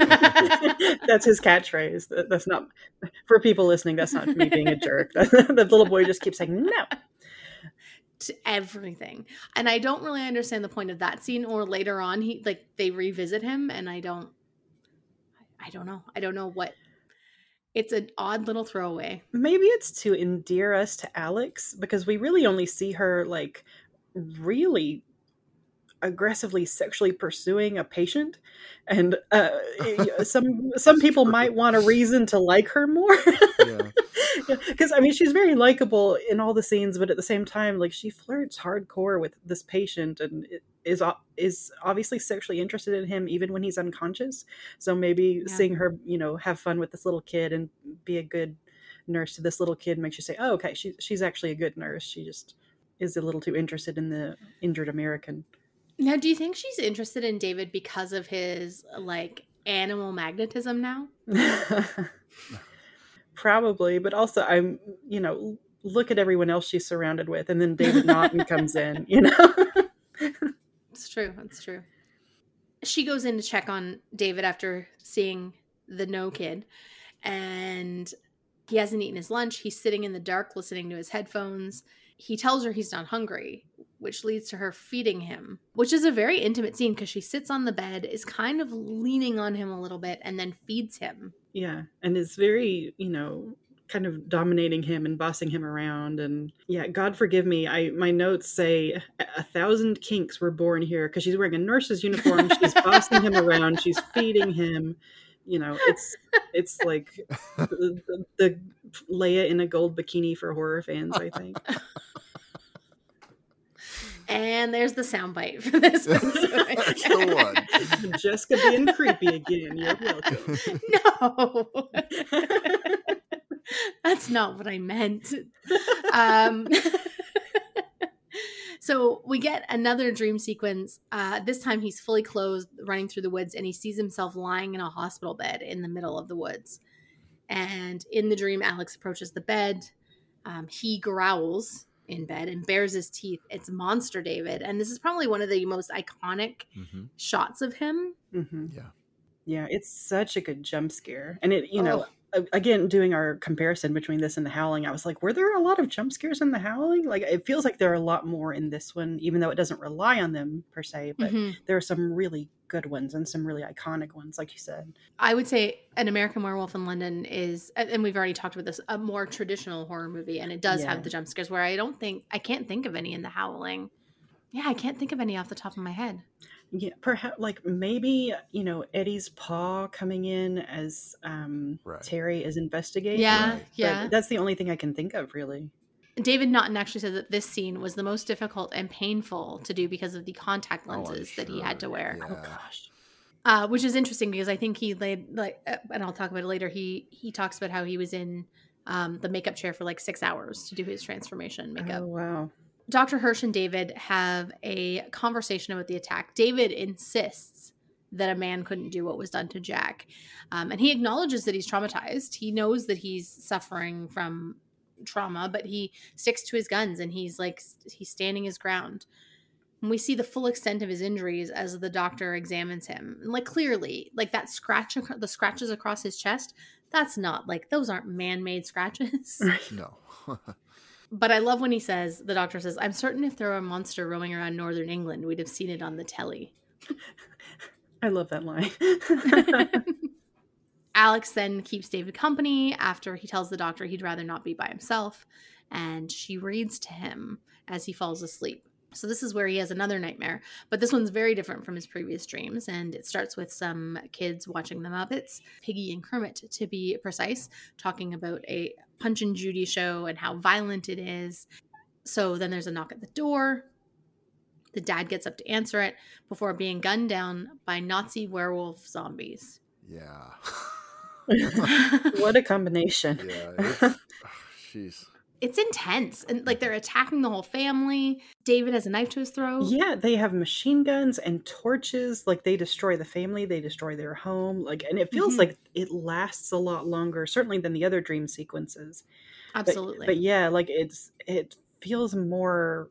his catchphrase. That- That's not, for people listening, that's not me being a jerk. The little boy just keeps saying no. To everything. And I don't really understand the point of that scene, or later on he like they revisit him, and I don't I don't know. I don't know what it's an odd little throwaway. Maybe it's to endear us to Alex, because we really only see her like really aggressively sexually pursuing a patient, and uh, some some people might want a reason to like her more. Yeah. Because I mean, she's very likable in all the scenes, but at the same time, like, she flirts hardcore with this patient and is is obviously sexually interested in him even when he's unconscious. So maybe Yeah. seeing her, you know, have fun with this little kid and be a good nurse to this little kid makes you say, "Oh, okay, she she's actually a good nurse. She just is a little too interested in the injured American." Now, do you think she's interested in David because of his like animal magnetism now? Probably, but also I'm, you know, look at everyone else she's surrounded with, and then David Naughton comes in, you know. It's true. It's true. She goes in to check on David after seeing the no kid, and he hasn't eaten his lunch. He's sitting in the dark listening to his headphones. He tells her he's not hungry, which leads to her feeding him, which is a very intimate scene because she sits on the bed, is kind of leaning on him a little bit, and then feeds him. Yeah, and it's very, you know, kind of dominating him and bossing him around. And yeah, God forgive me, I my notes say a thousand kinks were born here, because she's wearing a nurse's uniform, she's bossing him around, she's feeding him. You know, it's it's like the, the, the Leia in a gold bikini for horror fans, I think. And there's the soundbite for this episode. That's the one. Jessica being creepy again. You're welcome. No. That's not what I meant. Um, so we get another dream sequence. Uh, this time he's fully clothed, running through the woods, and he sees himself lying in a hospital bed in the middle of the woods. And in the dream, Alex approaches the bed. Um, he growls in bed and bares his teeth. It's Monster David. And this is probably one of the most iconic Mhm. shots of him. Mm-hmm. Yeah. Yeah, it's such a good jump scare. And it, you know, Oh. a- again, doing our comparison between this and The Howling, I was like, were there a lot of jump scares in The Howling? Like, it feels like there are a lot more in this one, even though it doesn't rely on them per se, but Mhm. there are some really good ones and some really iconic ones, like you said. I would say An American Werewolf in London is, and we've already talked about this, a more traditional horror movie, and it does Yeah. have the jump scares where I don't think, I can't think of any in The Howling. Yeah, I can't think of any off the top of my head. Yeah, perhaps, like, maybe, you know, Eddie's paw coming in as um, Right. Terry is investigating. Yeah, Right. yeah. But that's the only thing I can think of, really. David Naughton actually said that this scene was the most difficult and painful to do because of the contact Oh, I'm lenses that he had to sure. wear. Yeah. Oh, gosh. Uh, which is interesting because I think he laid like, uh, and I'll talk about it later. He he talks about how he was in um, the makeup chair for like six hours to do his transformation makeup. Oh, wow. Doctor Hirsch and David have a conversation about the attack. David insists that a man couldn't do what was done to Jack, um, and he acknowledges that he's traumatized. He knows that he's suffering from trauma, but he sticks to his guns and he's like, he's standing his ground. And we see the full extent of his injuries as the doctor examines him. And like clearly, like that scratch, the scratches across his chest, that's not like, those aren't man-made scratches. No. But I love when he says, the doctor says, I'm certain if there were a monster roaming around northern England, we'd have seen it on the telly. I love that line. Alex then keeps David company after he tells the doctor he'd rather not be by himself. And she reads to him as he falls asleep. So this is where he has another nightmare, but this one's very different from his previous dreams, and it starts with some kids watching the Muppets, Piggy and Kermit to be precise, talking about a Punch and Judy show and how violent it is. So then there's a knock at the door. The dad gets up to answer it before being gunned down by Nazi werewolf zombies. Yeah. What a combination. Yeah. Jeez. It's intense. And like they're attacking the whole family. David has a knife to his throat. Yeah, they have machine guns and torches. Like they destroy the family, they destroy their home. Like, and it feels mm-hmm. like it lasts a lot longer, certainly than the other dream sequences. Absolutely. But, but yeah, like it's it feels more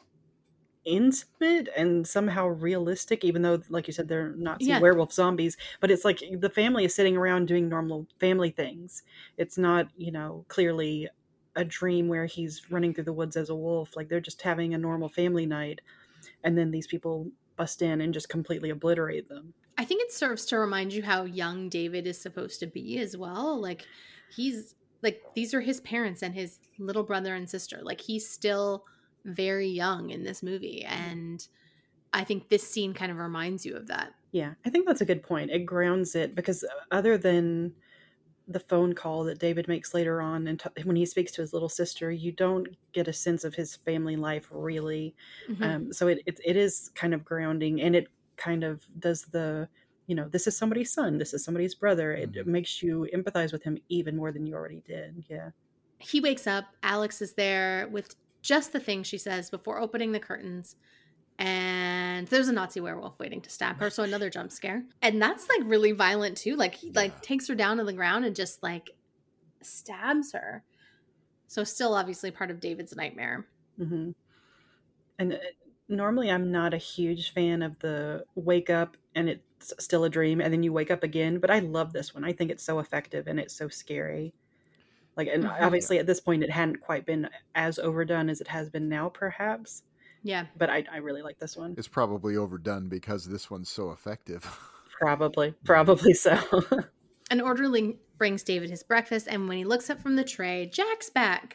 intimate and somehow realistic, even though, like you said, they're Nazi yeah. werewolf zombies. But it's like the family is sitting around doing normal family things. It's not, you know, clearly a dream where he's running through the woods as a wolf. Like they're just having a normal family night, and then these people bust in and just completely obliterate them. I think it serves to remind you how young David is supposed to be as well. Like he's like, these are his parents and his little brother and sister. Like he's still very young in this movie, and I think this scene kind of reminds you of that. Yeah, I think that's a good point. It grounds it, because other than the phone call that David makes later on, and t- when he speaks to his little sister, you don't get a sense of his family life really. Mm-hmm. Um, so it, it it is kind of grounding, and it kind of does the, you know, this is somebody's son, this is somebody's brother. It, it makes you empathize with him even more than you already did. Yeah. He wakes up. Alex is there with just the thing she says before opening the curtains. And there's a Nazi werewolf waiting to stab her. So another jump scare. And that's like really violent too. Like he yeah. like takes her down to the ground and just like stabs her. So still obviously part of David's nightmare. Mm-hmm. And uh, normally I'm not a huge fan of the wake up and it's still a dream and then you wake up again. But I love this one. I think it's so effective and it's so scary. Like, and mm-hmm. obviously at this point it hadn't quite been as overdone as it has been now, perhaps. Yeah. But I, I really like this one. It's probably overdone because this one's so effective. Probably. Probably so. An orderly brings David his breakfast, and when he looks up from the tray, Jack's back.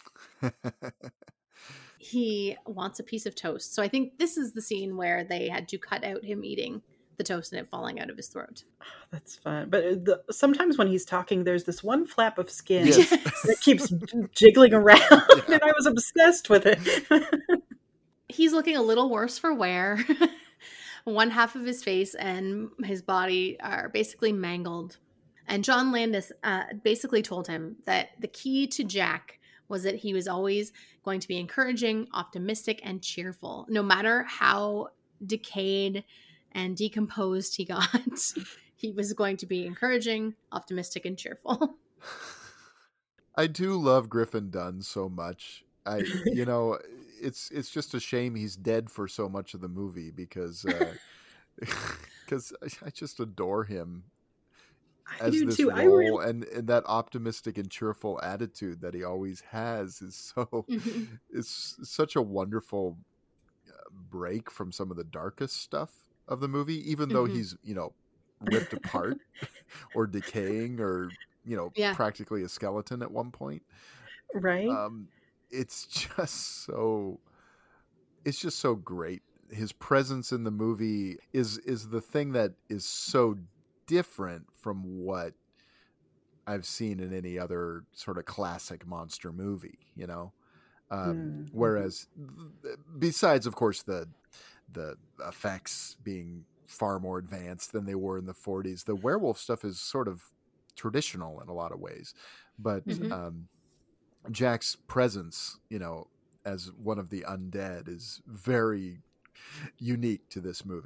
He wants a piece of toast. So I think this is the scene where they had to cut out him eating the toast and it falling out of his throat. That's fun. But the, sometimes when he's talking, there's this one flap of skin yes. that keeps jiggling around, yeah. and I was obsessed with it. He's looking a little worse for wear. One half of his face and his body are basically mangled. And John Landis uh, basically told him that the key to Jack was that he was always going to be encouraging, optimistic, and cheerful. No matter how decayed and decomposed he got, he was going to be encouraging, optimistic, and cheerful. I do love Griffin Dunne so much. I, you know... It's it's just a shame he's dead for so much of the movie because because uh, I just adore him as this too. role, really... and, and that optimistic and cheerful attitude that he always has is so mm-hmm. it's such a wonderful break from some of the darkest stuff of the movie, even mm-hmm. though he's, you know, ripped apart or decaying or, you know, yeah. practically a skeleton at one point. Right. Um, it's just so it's just so great. His presence in the movie is is the thing that is so different from what I've seen in any other sort of classic monster movie, you know. Um, mm-hmm. Whereas, besides, of course, the the effects being far more advanced than they were in the forties, the werewolf stuff is sort of traditional in a lot of ways, but. Mm-hmm. Um, Jack's presence, you know, as one of the undead is very unique to this movie.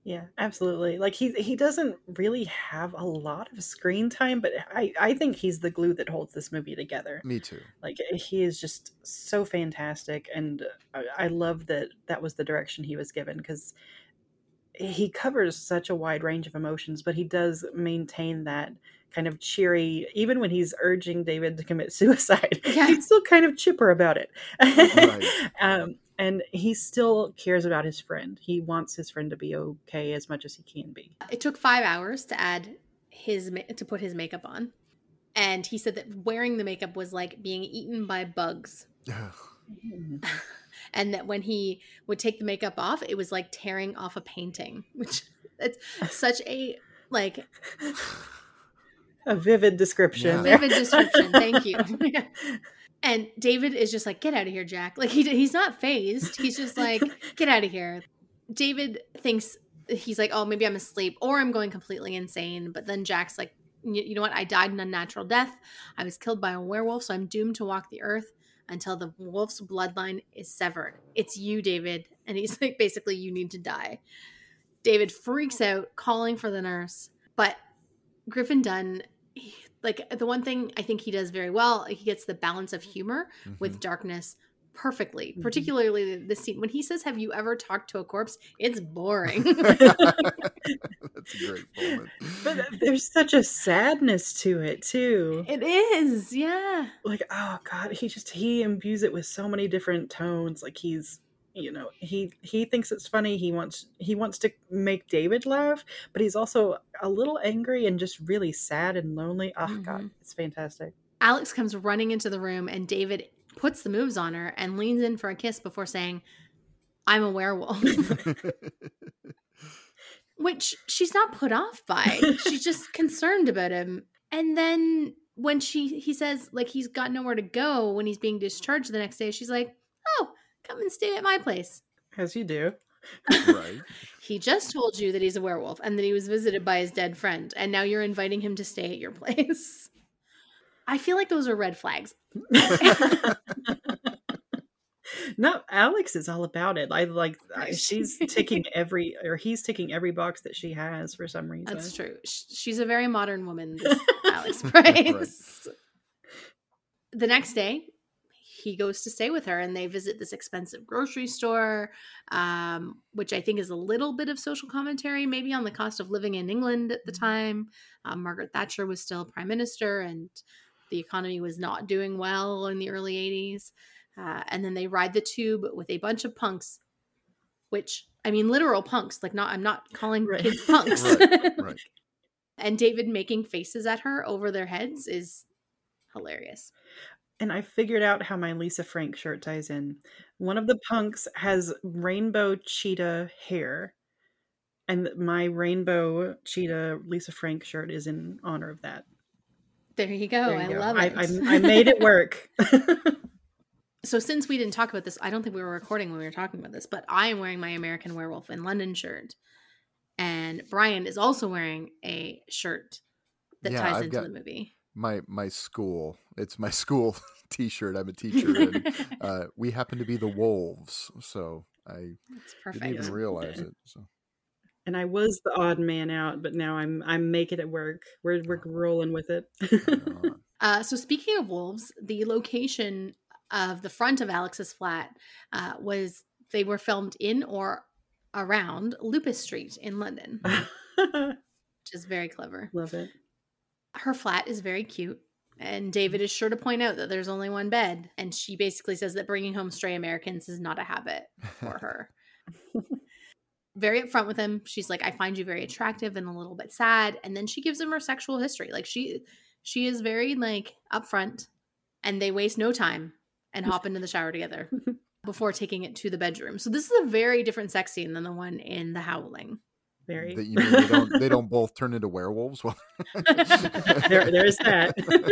Yeah, absolutely. Like he he doesn't really have a lot of screen time, but I I think he's the glue that holds this movie together. Me too. Like he is just so fantastic, and I, I love that that was the direction he was given, because he covers such a wide range of emotions, but he does maintain that kind of cheery, even when he's urging David to commit suicide. Yeah. He's still kind of chipper about it. Right. um, and he still cares about his friend. He wants his friend to be okay as much as he can be. It took five hours to add his ma- to put his makeup on, and he said that wearing the makeup was like being eaten by bugs, and that when he would take the makeup off, it was like tearing off a painting, which it's such a like A vivid description. Yeah. there. vivid description. Thank you. And David is just like, get out of here, Jack. Like he he's not phased. He's just like, get out of here. David thinks he's like, oh, maybe I'm asleep or I'm going completely insane. But then Jack's like, you know what? I died an unnatural death. I was killed by a werewolf, so I'm doomed to walk the earth until the wolf's bloodline is severed. It's you, David. And he's like, basically, you need to die. David freaks out, calling for the nurse. But Griffin Dunne, he- like the one thing I think he does very well, he gets the balance of humor Mhm. with darkness perfectly. Mhm. Particularly the, the scene when he says, "Have you ever talked to a corpse?" It's boring. That's a great moment. But there's such a sadness to it too. It is, yeah. Like, oh god, he just he imbues it with so many different tones. Like he's, you know, he he thinks it's funny. He wants he wants to make David laugh, but he's also a little angry and just really sad and lonely. Oh god, Mhm. it's fantastic. Alex comes running into the room and David puts the moves on her and leans in for a kiss before saying, "I'm a werewolf." Which she's not put off by. She's just concerned about him. And then when she he says like he's got nowhere to go when he's being discharged the next day, she's like, "Oh, come and stay at my place." As you do. Right. He just told you that he's a werewolf and that he was visited by his dead friend, and now you're inviting him to stay at your place. I feel like those are red flags. No, Alex is all about it. I like I, she's ticking every or he's ticking every box that she has for some reason. That's true. Sh- She's a very modern woman, this Alex Price. The next day, he goes to stay with her and they visit this expensive grocery store, um, which I think is a little bit of social commentary, maybe on the cost of living in England at the time. Um, Margaret Thatcher was still prime minister and the economy was not doing well in the early eighties. Uh, and then they ride the tube with a bunch of punks, which, I mean, literal punks. Like, not I'm not calling Right. kids punks. Right. Right. And David making faces at her over their heads is hilarious. And I figured out how my Lisa Frank shirt ties in. One of the punks has rainbow cheetah hair, and my rainbow cheetah Lisa Frank shirt is in honor of that. There you go. There you I go. love I, it. I, I made it work. So since we didn't talk about this, I don't think we were recording when we were talking about this, but I am wearing my American Werewolf in London shirt. And Brian is also wearing a shirt that Yeah, ties I've into got- the movie. My my school. It's my school T-shirt. I'm a teacher, and uh, we happen to be the Wolves. So I That's didn't perfect. even realize it. So And I was the odd man out, but now I'm I'm making it work. We're we're rolling with it. uh, Uh, so speaking of wolves, the location of the front of Alex's flat uh, was they were filmed in or around Lupus Street in London, which is very clever. Love it. Her flat is very cute. And David is sure to point out that there's only one bed. And she basically says that bringing home stray Americans is not a habit for her. Very upfront with him. She's like, I find you very attractive and a little bit sad. And then she gives him her sexual history. Like she she is very like upfront, and they waste no time and hop into the shower together before taking it to the bedroom. So this is a very different sex scene than the one in The Howling. Very. that you mean they don't they don't both turn into werewolves? Well, there, there's that.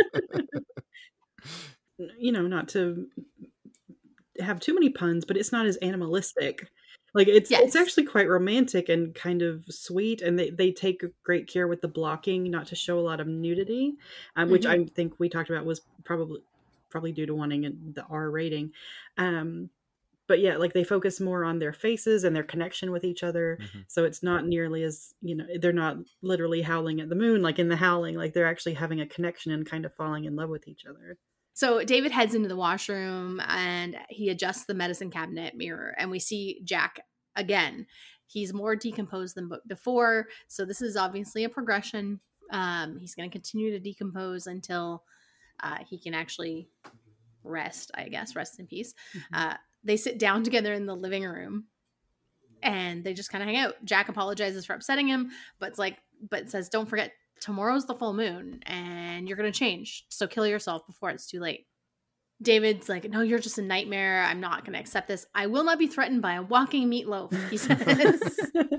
You know, not to have too many puns, but it's not as animalistic. Like it's Yes. it's actually quite romantic and kind of sweet, and they, they take great care with the blocking not to show a lot of nudity, um, which I think we talked about was probably probably due to wanting the R rating. Um, but yeah, like they focus more on their faces and their connection with each other. Mm-hmm. So it's not nearly as, you know, they're not literally howling at the moon like in The Howling. Like they're actually having a connection and kind of falling in love with each other. So David heads into the washroom and he adjusts the medicine cabinet mirror, and we see Jack again. He's more decomposed than before, so this is obviously a progression. Um, he's going to continue to decompose until uh, he can actually rest, I guess, rest in peace. Mm-hmm. Uh, they sit down together in the living room and they just kind of hang out. Jack apologizes for upsetting him, but it's like, but says, don't forget, tomorrow's the full moon and you're going to change. So kill yourself before it's too late. David's like, no, you're just a nightmare. I'm not going to accept this. I will not be threatened by a walking meatloaf, he says.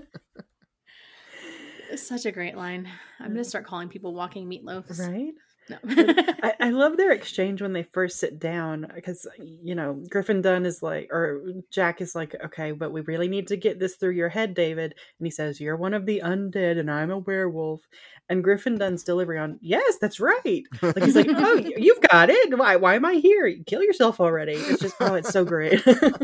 It's such a great line. I'm going to start calling people walking meatloafs. Right? No. I, I love their exchange when they first sit down, because, you know, Griffin Dunn is like, or Jack is like, okay, but we really need to get this through your head, David. And he says, you're one of the undead and I'm a werewolf. And Griffin Dunn's delivery on, yes, that's right. Like, he's like, oh, you've got it. Why, why am I here? Kill yourself already. It's just, oh, it's so great.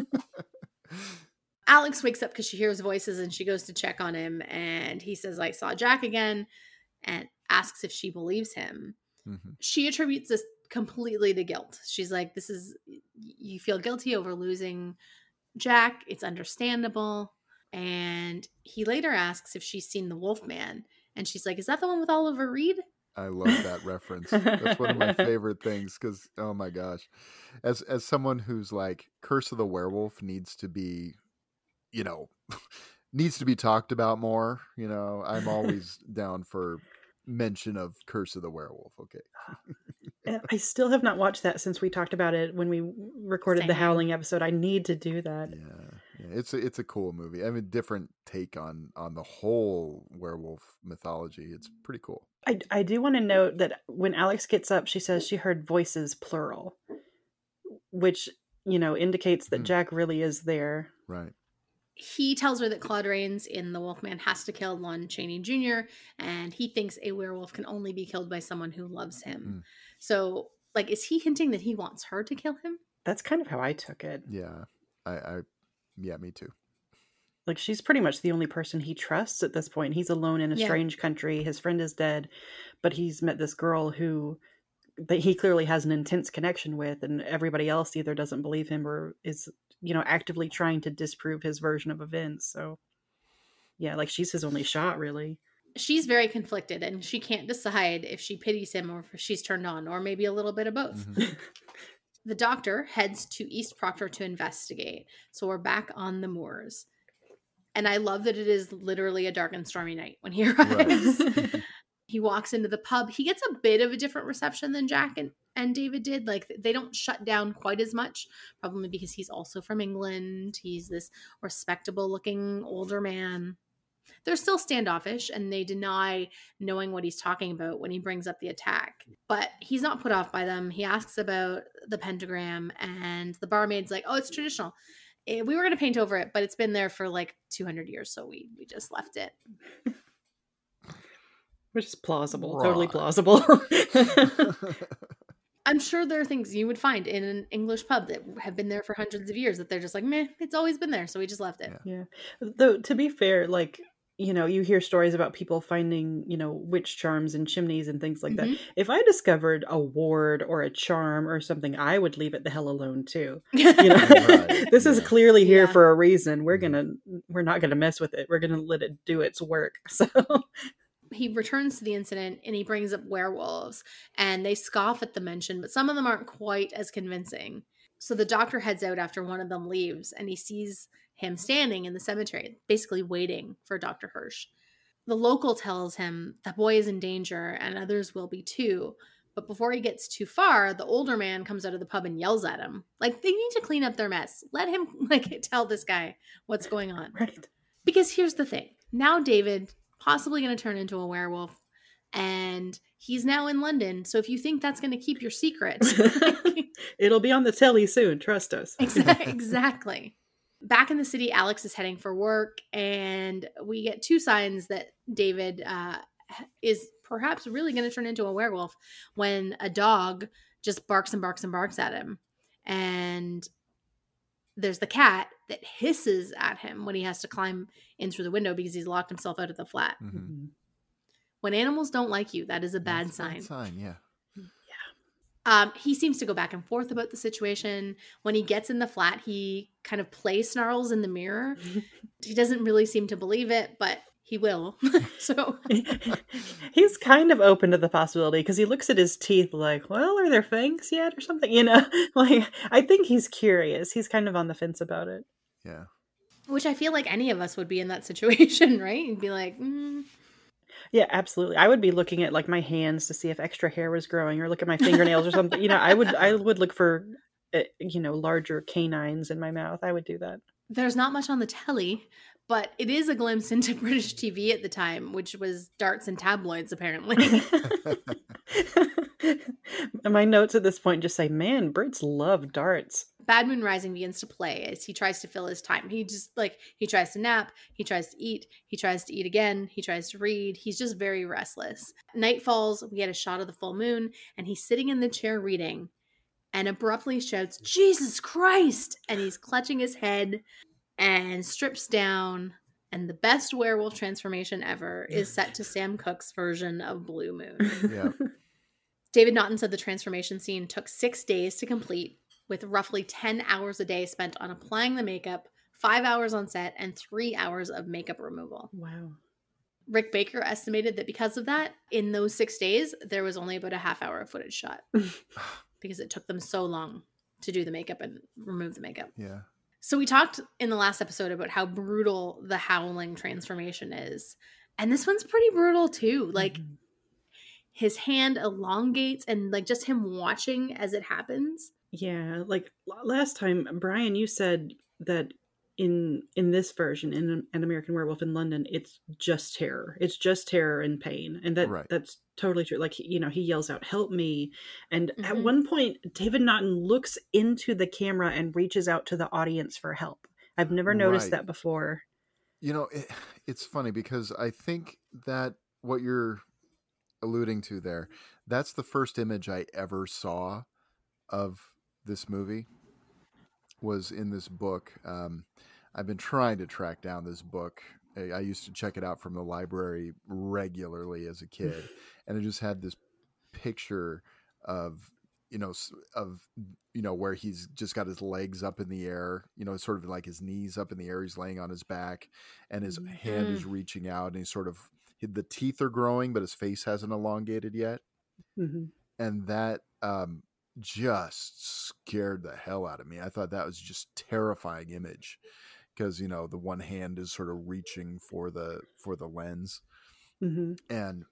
Alex wakes up because she hears voices and she goes to check on him. And he says, I saw Jack again, and asks if she believes him. Mm-hmm. She attributes this completely to guilt. She's like, this is, you feel guilty over losing Jack. It's understandable. And he later asks if she's seen The Wolfman. And she's like, is that the one with Oliver Reed? I love that reference. That's one of my favorite things because, oh my gosh. As as someone who's like, Curse of the Werewolf needs to be, you know, needs to be talked about more. You know, I'm always down for mention of Curse of the Werewolf. Okay. And I still have not watched that since we talked about it when we recorded Same. the Howling episode. I need to do that. Yeah, yeah, it's a it's a cool movie. I mean, different take on on the whole werewolf mythology. It's pretty cool. I I do want to note that when Alex gets up, she says she heard voices plural, which, you know, indicates that mm. Jack really is there. Right. He tells her that Claude Rains in The Wolfman has to kill Lon Chaney Junior and he thinks a werewolf can only be killed by someone who loves him. Mm. So, like, is he hinting that he wants her to kill him? That's kind of how I took it. Yeah, I, I yeah, me too. Like, she's pretty much the only person he trusts at this point. He's alone in a yeah. strange country. His friend is dead, but he's met this girl who that he clearly has an intense connection with, and everybody else either doesn't believe him or is, you know, actively trying to disprove his version of events. So yeah, like, she's his only shot, really. She's very conflicted and she can't decide if she pities him or if she's turned on, or maybe a little bit of both. Mm-hmm. The doctor heads to East Proctor to investigate. So we're back on the moors. And I love that it is literally a dark and stormy night when he arrives. Right. He walks into the pub. He gets a bit of a different reception than Jack and, and David did. Like, they don't shut down quite as much, probably because he's also from England. He's this respectable looking older man. They're still standoffish and they deny knowing what he's talking about when he brings up the attack. But he's not put off by them. He asks about the pentagram and the barmaid's like, oh, it's traditional. We were going to paint over it, but it's been there for like two hundred years, so we, we just left it. Which is plausible. Right. Totally plausible. I'm sure there are things you would find in an English pub that have been there for hundreds of years that they're just like, meh, it's always been there, so we just left it. Yeah. yeah. Though, to be fair, like, you know, you hear stories about people finding, you know, witch charms in chimneys and things like mm-hmm. that. If I discovered a ward or a charm or something, I would leave it the hell alone too. You know, right. This yeah. is clearly here yeah. for a reason. We're gonna, we're not gonna mess with it. We're gonna let it do its work. So he returns to the incident and he brings up werewolves, and they scoff at the mention, but some of them aren't quite as convincing. So the doctor heads out after one of them leaves, and he sees him standing in the cemetery, basically waiting for Doctor Hirsch. The local tells him the boy is in danger and others will be too. But before he gets too far, the older man comes out of the pub and yells at him. Like, they need to clean up their mess. Let him, like, tell this guy what's going on. Right. Because here's the thing. Now David, possibly going to turn into a werewolf, and he's now in London. So if you think that's going to keep your secret, it'll be on the telly soon. Trust us. Exactly. Back in the city, Alex is heading for work, and we get two signs that David uh, is perhaps really going to turn into a werewolf when a dog just barks and barks and barks at him. And there's the cat that hisses at him when he has to climb in through the window because he's locked himself out of the flat. Mm-hmm. Mm-hmm. When animals don't like you, that is a bad That's a sign. Bad sign, yeah. Um, he seems to go back and forth about the situation. When he gets in the flat, he kind of play snarls in the mirror. He doesn't really seem to believe it, but he will. So he's kind of open to the possibility because he looks at his teeth like, well, are there fangs yet or something? You know, like I think he's curious. He's kind of on the fence about it. Yeah. Which I feel like any of us would be in that situation, right? You'd be like, mm. Yeah, absolutely. I would be looking at like my hands to see if extra hair was growing, or look at my fingernails or something. You know, I would I would look for uh, you know, larger canines in my mouth. I would do that. There's not much on the telly, but it is a glimpse into British T V at the time, which was darts and tabloids, apparently. My notes at this point just say, man, Brits love darts. Bad Moon Rising begins to play as he tries to fill his time. He just, like, he tries to nap, he tries to eat, he tries to eat again, he tries to read. He's just very restless. Night falls, we get a shot of the full moon, and he's sitting in the chair reading, and abruptly shouts, Jesus Christ! And he's clutching his head and strips down, and the best werewolf transformation ever is set to Sam Cooke's version of Blue Moon. Yeah. David Naughton said the transformation scene took six days to complete, with roughly ten hours a day spent on applying the makeup, five hours on set, and three hours of makeup removal. Wow. Rick Baker estimated that because of that, in those six days, there was only about a half hour of footage shot because it took them so long to do the makeup and remove the makeup. Yeah. So we talked in the last episode about how brutal the Howling transformation is. And this one's pretty brutal too. Like, mm-hmm. his hand elongates and like just him watching as it happens. Yeah, like last time, Brian, you said that in in this version, in An American Werewolf in London, it's just terror. It's just terror and pain, and that right. that's totally true. Like, you know, he yells out, "Help me!" And mm-hmm. at one point, David Naughton looks into the camera and reaches out to the audience for help. I've never noticed right. that before. You know, it, it's funny because I think that what you're alluding to there, that's the first image I ever saw of this movie, was in this book. Um, I've been trying to track down this book. I, I used to check it out from the library regularly as a kid, and it just had this picture of, you know, of, you know, where he's just got his legs up in the air, you know, sort of like his knees up in the air. He's laying on his back, and his mm-hmm. hand is reaching out, and he's sort of, the teeth are growing, but his face hasn't elongated yet. Mm-hmm. And that, um, just scared the hell out of me. I thought that was just terrifying image because, you know, the one hand is sort of reaching for the for the lens. Mm-hmm. And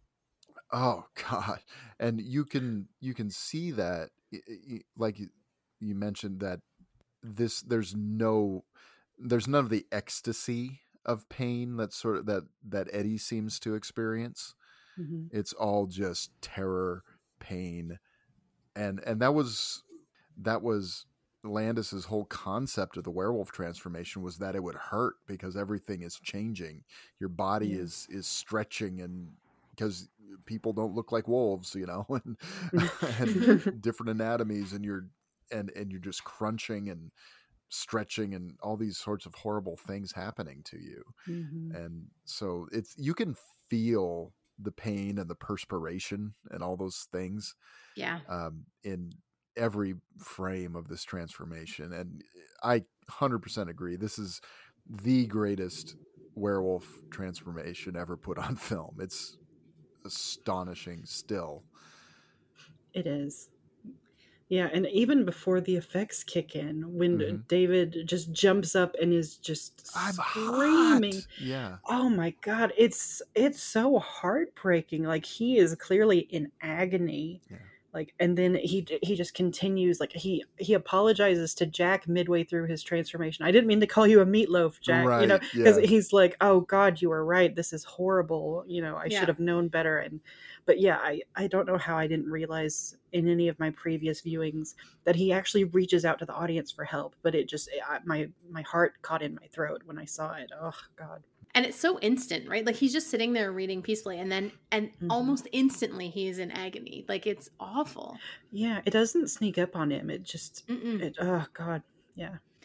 oh God. And you can you can see that, like you mentioned, that this there's no there's none of the ecstasy of pain that sort of that that Eddie seems to experience. Mm-hmm. It's all just terror, pain. And and that was that was Landis's whole concept of the werewolf transformation, was that it would hurt because everything is changing. Your body yeah. is is stretching, and because people don't look like wolves, you know, and, and different anatomies, and you're and and you're just crunching and stretching and all these sorts of horrible things happening to you. Mm-hmm. And so it's you can feel the pain and the perspiration and all those things. Yeah. Um, in every frame of this transformation. And I one hundred percent agree. This is the greatest werewolf transformation ever put on film. It's astonishing still. It is. Yeah, and even before the effects kick in, when mm-hmm. David just jumps up and is just I'm screaming. Hot. Yeah. Oh my God, it's it's so heartbreaking. Like, he is clearly in agony. Yeah. Like, and then he he just continues. Like, he he apologizes to Jack midway through his transformation. I didn't mean to call you a meatloaf, Jack. Right, you know, because yeah. he's like, "Oh God, you were right. This is horrible. You know, I yeah. should have known better." And but yeah, I I don't know how I didn't realize in any of my previous viewings that he actually reaches out to the audience for help. But it just I, my my heart caught in my throat when I saw it. Oh God. And it's so instant, right? Like, he's just sitting there reading peacefully, and then and mm-hmm. almost instantly he's in agony. Like, it's awful. Yeah, it doesn't sneak up on him. It just, it, oh God, yeah.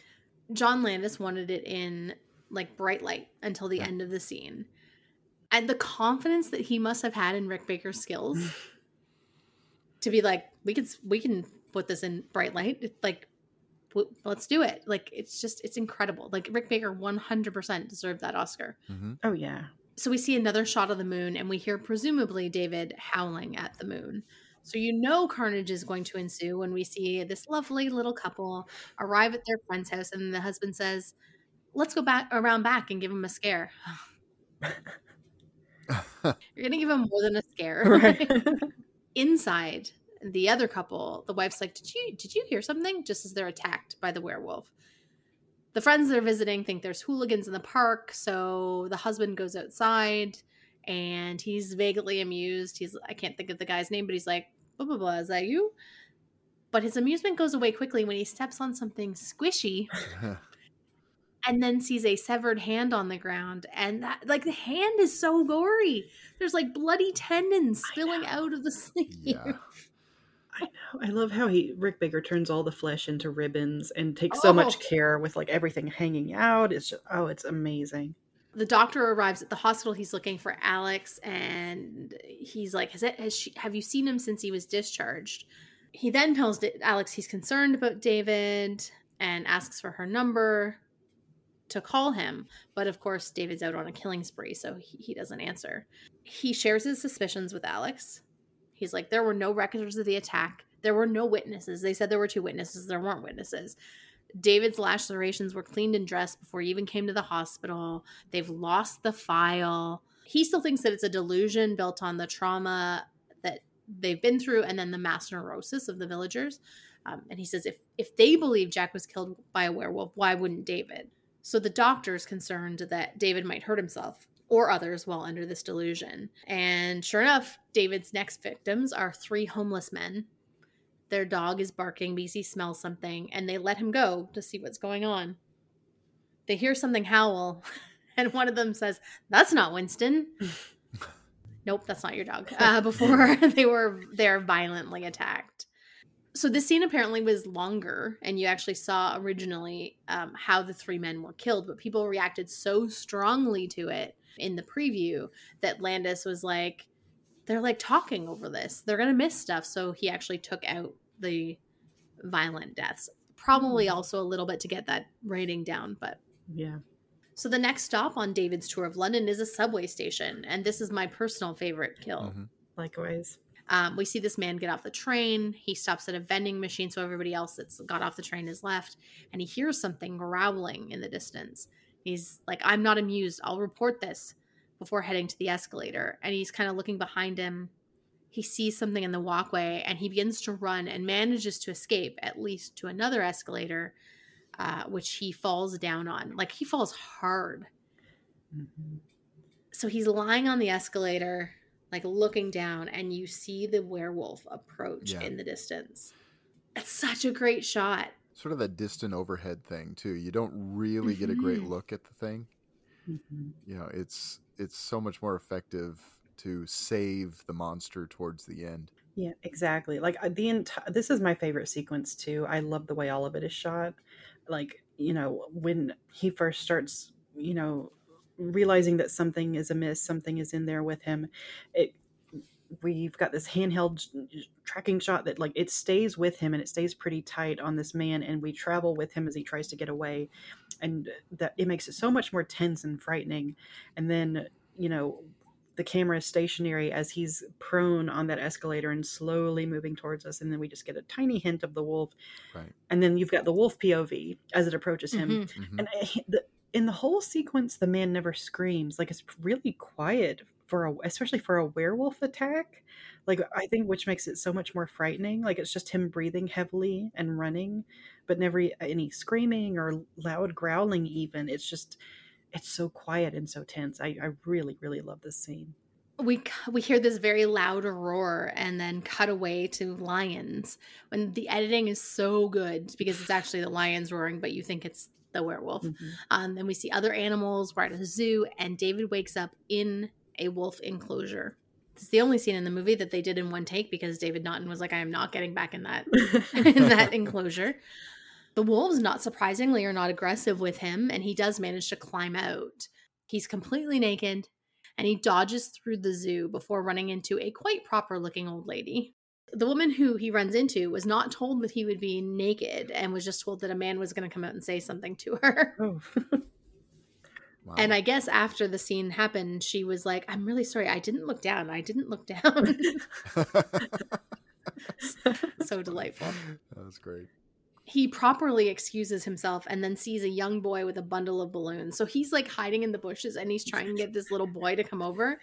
John Landis wanted it in like bright light until the Yeah. end of the scene. And the confidence that he must have had in Rick Baker's skills to be like, we can we can put this in bright light. It's like, w- let's do it. Like, it's just, it's incredible. Like, Rick Baker one hundred percent deserved that Oscar. Mm-hmm. Oh, yeah. So we see another shot of the moon, and we hear presumably David howling at the moon. So you know carnage is going to ensue when we see this lovely little couple arrive at their friend's house, and the husband says, let's go back around back and give him a scare. You're going to give him more than a scare. Right. Inside, the other couple, the wife's like, did you did you hear something? Just as they're attacked by the werewolf. The friends they're visiting think there's hooligans in the park, so the husband goes outside, and he's vaguely amused. He's, I can't think of the guy's name, but he's like, blah, blah, blah, is that you? But his amusement goes away quickly when he steps on something squishy and then sees a severed hand on the ground. And that, like, the hand is so gory. There's like bloody tendons spilling out of the sleeve. Yeah. I know. I love how he Rick Baker turns all the flesh into ribbons and takes so Oh. much care with like everything hanging out. It's just oh, it's amazing. The doctor arrives at the hospital. He's looking for Alex, and he's like, "Has it? Has she? Have you seen him since he was discharged?" He then tells Da- Alex he's concerned about David and asks for her number to call him. But of course, David's out on a killing spree, so he, he doesn't answer. He shares his suspicions with Alex. He's like, there were no records of the attack. There were no witnesses. They said there were two witnesses. There weren't witnesses. David's lacerations were cleaned and dressed before he even came to the hospital. They've lost the file. He still thinks that it's a delusion built on the trauma that they've been through and then the mass neurosis of the villagers. Um, and he says if, if they believe Jack was killed by a werewolf, why wouldn't David? So the doctor's concerned that David might hurt himself or others while under this delusion. And sure enough, David's next victims are three homeless men. Their dog is barking because he smells something, and they let him go to see what's going on. They hear something howl, and one of them says, that's not Winston. Nope, that's not your dog. Uh, before they were they're violently attacked. So this scene apparently was longer, and you actually saw originally um, how the three men were killed, but people reacted so strongly to it in the preview that Landis was like, they're like talking over this. They're going to miss stuff. So he actually took out the violent deaths. Probably also a little bit to get that rating down, but Yeah. so the next stop on David's tour of London is a subway station, and this is my personal favorite kill. Mm-hmm. Likewise. Um, we see this man get off the train. He stops at a vending machine, so everybody else that's got off the train is left, and he hears something growling in the distance. He's like, I'm not amused. I'll report this, before heading to the escalator. And he's kind of looking behind him. He sees something in the walkway, and he begins to run and manages to escape, at least to another escalator, uh, which he falls down on. Like, he falls hard. Mm-hmm. So he's lying on the escalator, like looking down, and you see the werewolf approach Yeah. in the distance. It's such a great shot. Sort of that distant overhead thing too. You don't really get a great Mhm. look at the thing. Mm-hmm. You know, it's it's so much more effective to save the monster towards the end. Yeah, exactly. Like uh, the entire, this is my favorite sequence too. I love the way all of it is shot. Like, you know, when he first starts, you know, realizing that something is amiss, something is in there with him. It, we've got this handheld tracking shot that like it stays with him and it stays pretty tight on this man, and we travel with him as he tries to get away, and that it makes it so much more tense and frightening. And then, you know, the camera is stationary as he's prone on that escalator and slowly moving towards us, and then we just get a tiny hint of the wolf. Right. And then you've got the wolf P O V as it approaches him. Mhm. Mm-hmm. And I, the, in the whole sequence, the man never screams. Like, it's really quiet for a, especially for a werewolf attack. Like, I think which makes it so much more frightening. Like, it's just him breathing heavily and running, but never any screaming or loud growling even. It's just, it's so quiet and so tense. I, I really, really love this scene. We we hear this very loud roar and then cut away to lions. When the editing is so good because it's actually the lions roaring, but you think it's the werewolf. Mm-hmm. Um, then we see other animals. We're at a zoo, and David wakes up in a wolf enclosure. It's the only scene in the movie that they did in one take because David Naughton was like, I am not getting back in that in that enclosure. The wolves, not surprisingly, are not aggressive with him, and he does manage to climb out. He's completely naked, and he dodges through the zoo before running into a quite proper-looking old lady. The woman who he runs into was not told that he would be naked and was just told that a man was going to come out and say something to her. Oh. Wow. And I guess after the scene happened, she was like, I'm really sorry. I didn't look down. I didn't look down. So delightful. That was great. He properly excuses himself and then sees a young boy with a bundle of balloons. So he's like hiding in the bushes and he's trying to get this little boy to come over.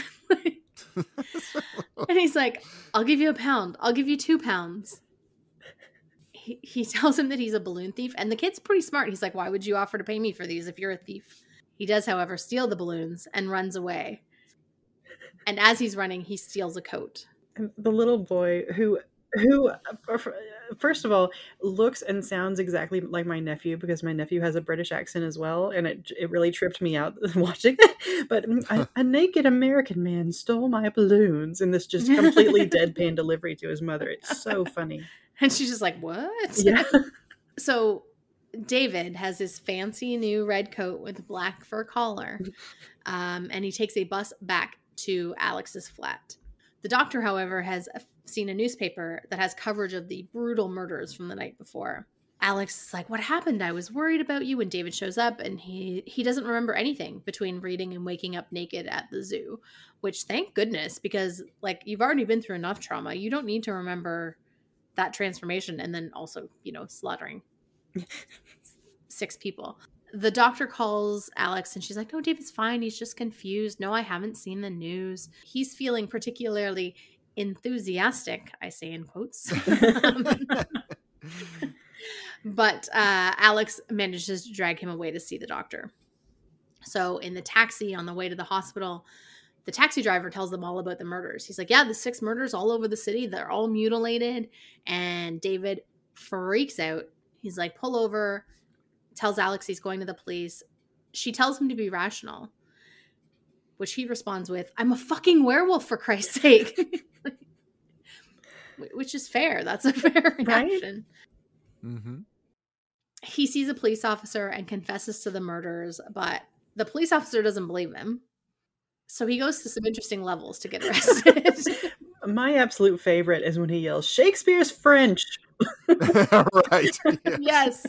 And he's like, I'll give you a pound. I'll give you two pounds. He, he tells him that he's a balloon thief. And the kid's pretty smart. He's like, why would you offer to pay me for these if you're a thief? He does, however, steal the balloons and runs away. And as he's running, he steals a coat. And the little boy who, who, first of all, looks and sounds exactly like my nephew, because my nephew has a British accent as well, and it it really tripped me out watching it. But a, a naked American man stole my balloons, and this just completely deadpan delivery to his mother. It's so funny. And she's just like, what? Yeah. So David has his fancy new red coat with black fur collar, um, and he takes a bus back to Alex's flat. The doctor, however, has seen a newspaper that has coverage of the brutal murders from the night before. Alex is like, what happened? I was worried about you. And David shows up, and he, he doesn't remember anything between reading and waking up naked at the zoo, which thank goodness, because like you've already been through enough trauma. You don't need to remember that transformation and then also, you know, slaughtering six people. The doctor calls Alex and she's like, no, David's fine. He's just confused. No, I haven't seen the news. He's feeling particularly enthusiastic, I say in quotes. But uh, Alex manages to drag him away to see the doctor. So in the taxi on the way to the hospital, the taxi driver tells them all about the murders. He's like, yeah, the six murders all over the city. They're all mutilated. And David freaks out. He's like, pull over. Tells Alex he's going to the police. She tells him to be rational, which he responds with, I'm a fucking werewolf, for Christ's sake. Which is fair. That's a fair reaction. Right? Mm-hmm. He sees a police officer and confesses to the murders, but the police officer doesn't believe him. So he goes to some interesting levels to get arrested. My absolute favorite is when he yells, Shakespeare's French. Right. Yes. Yes.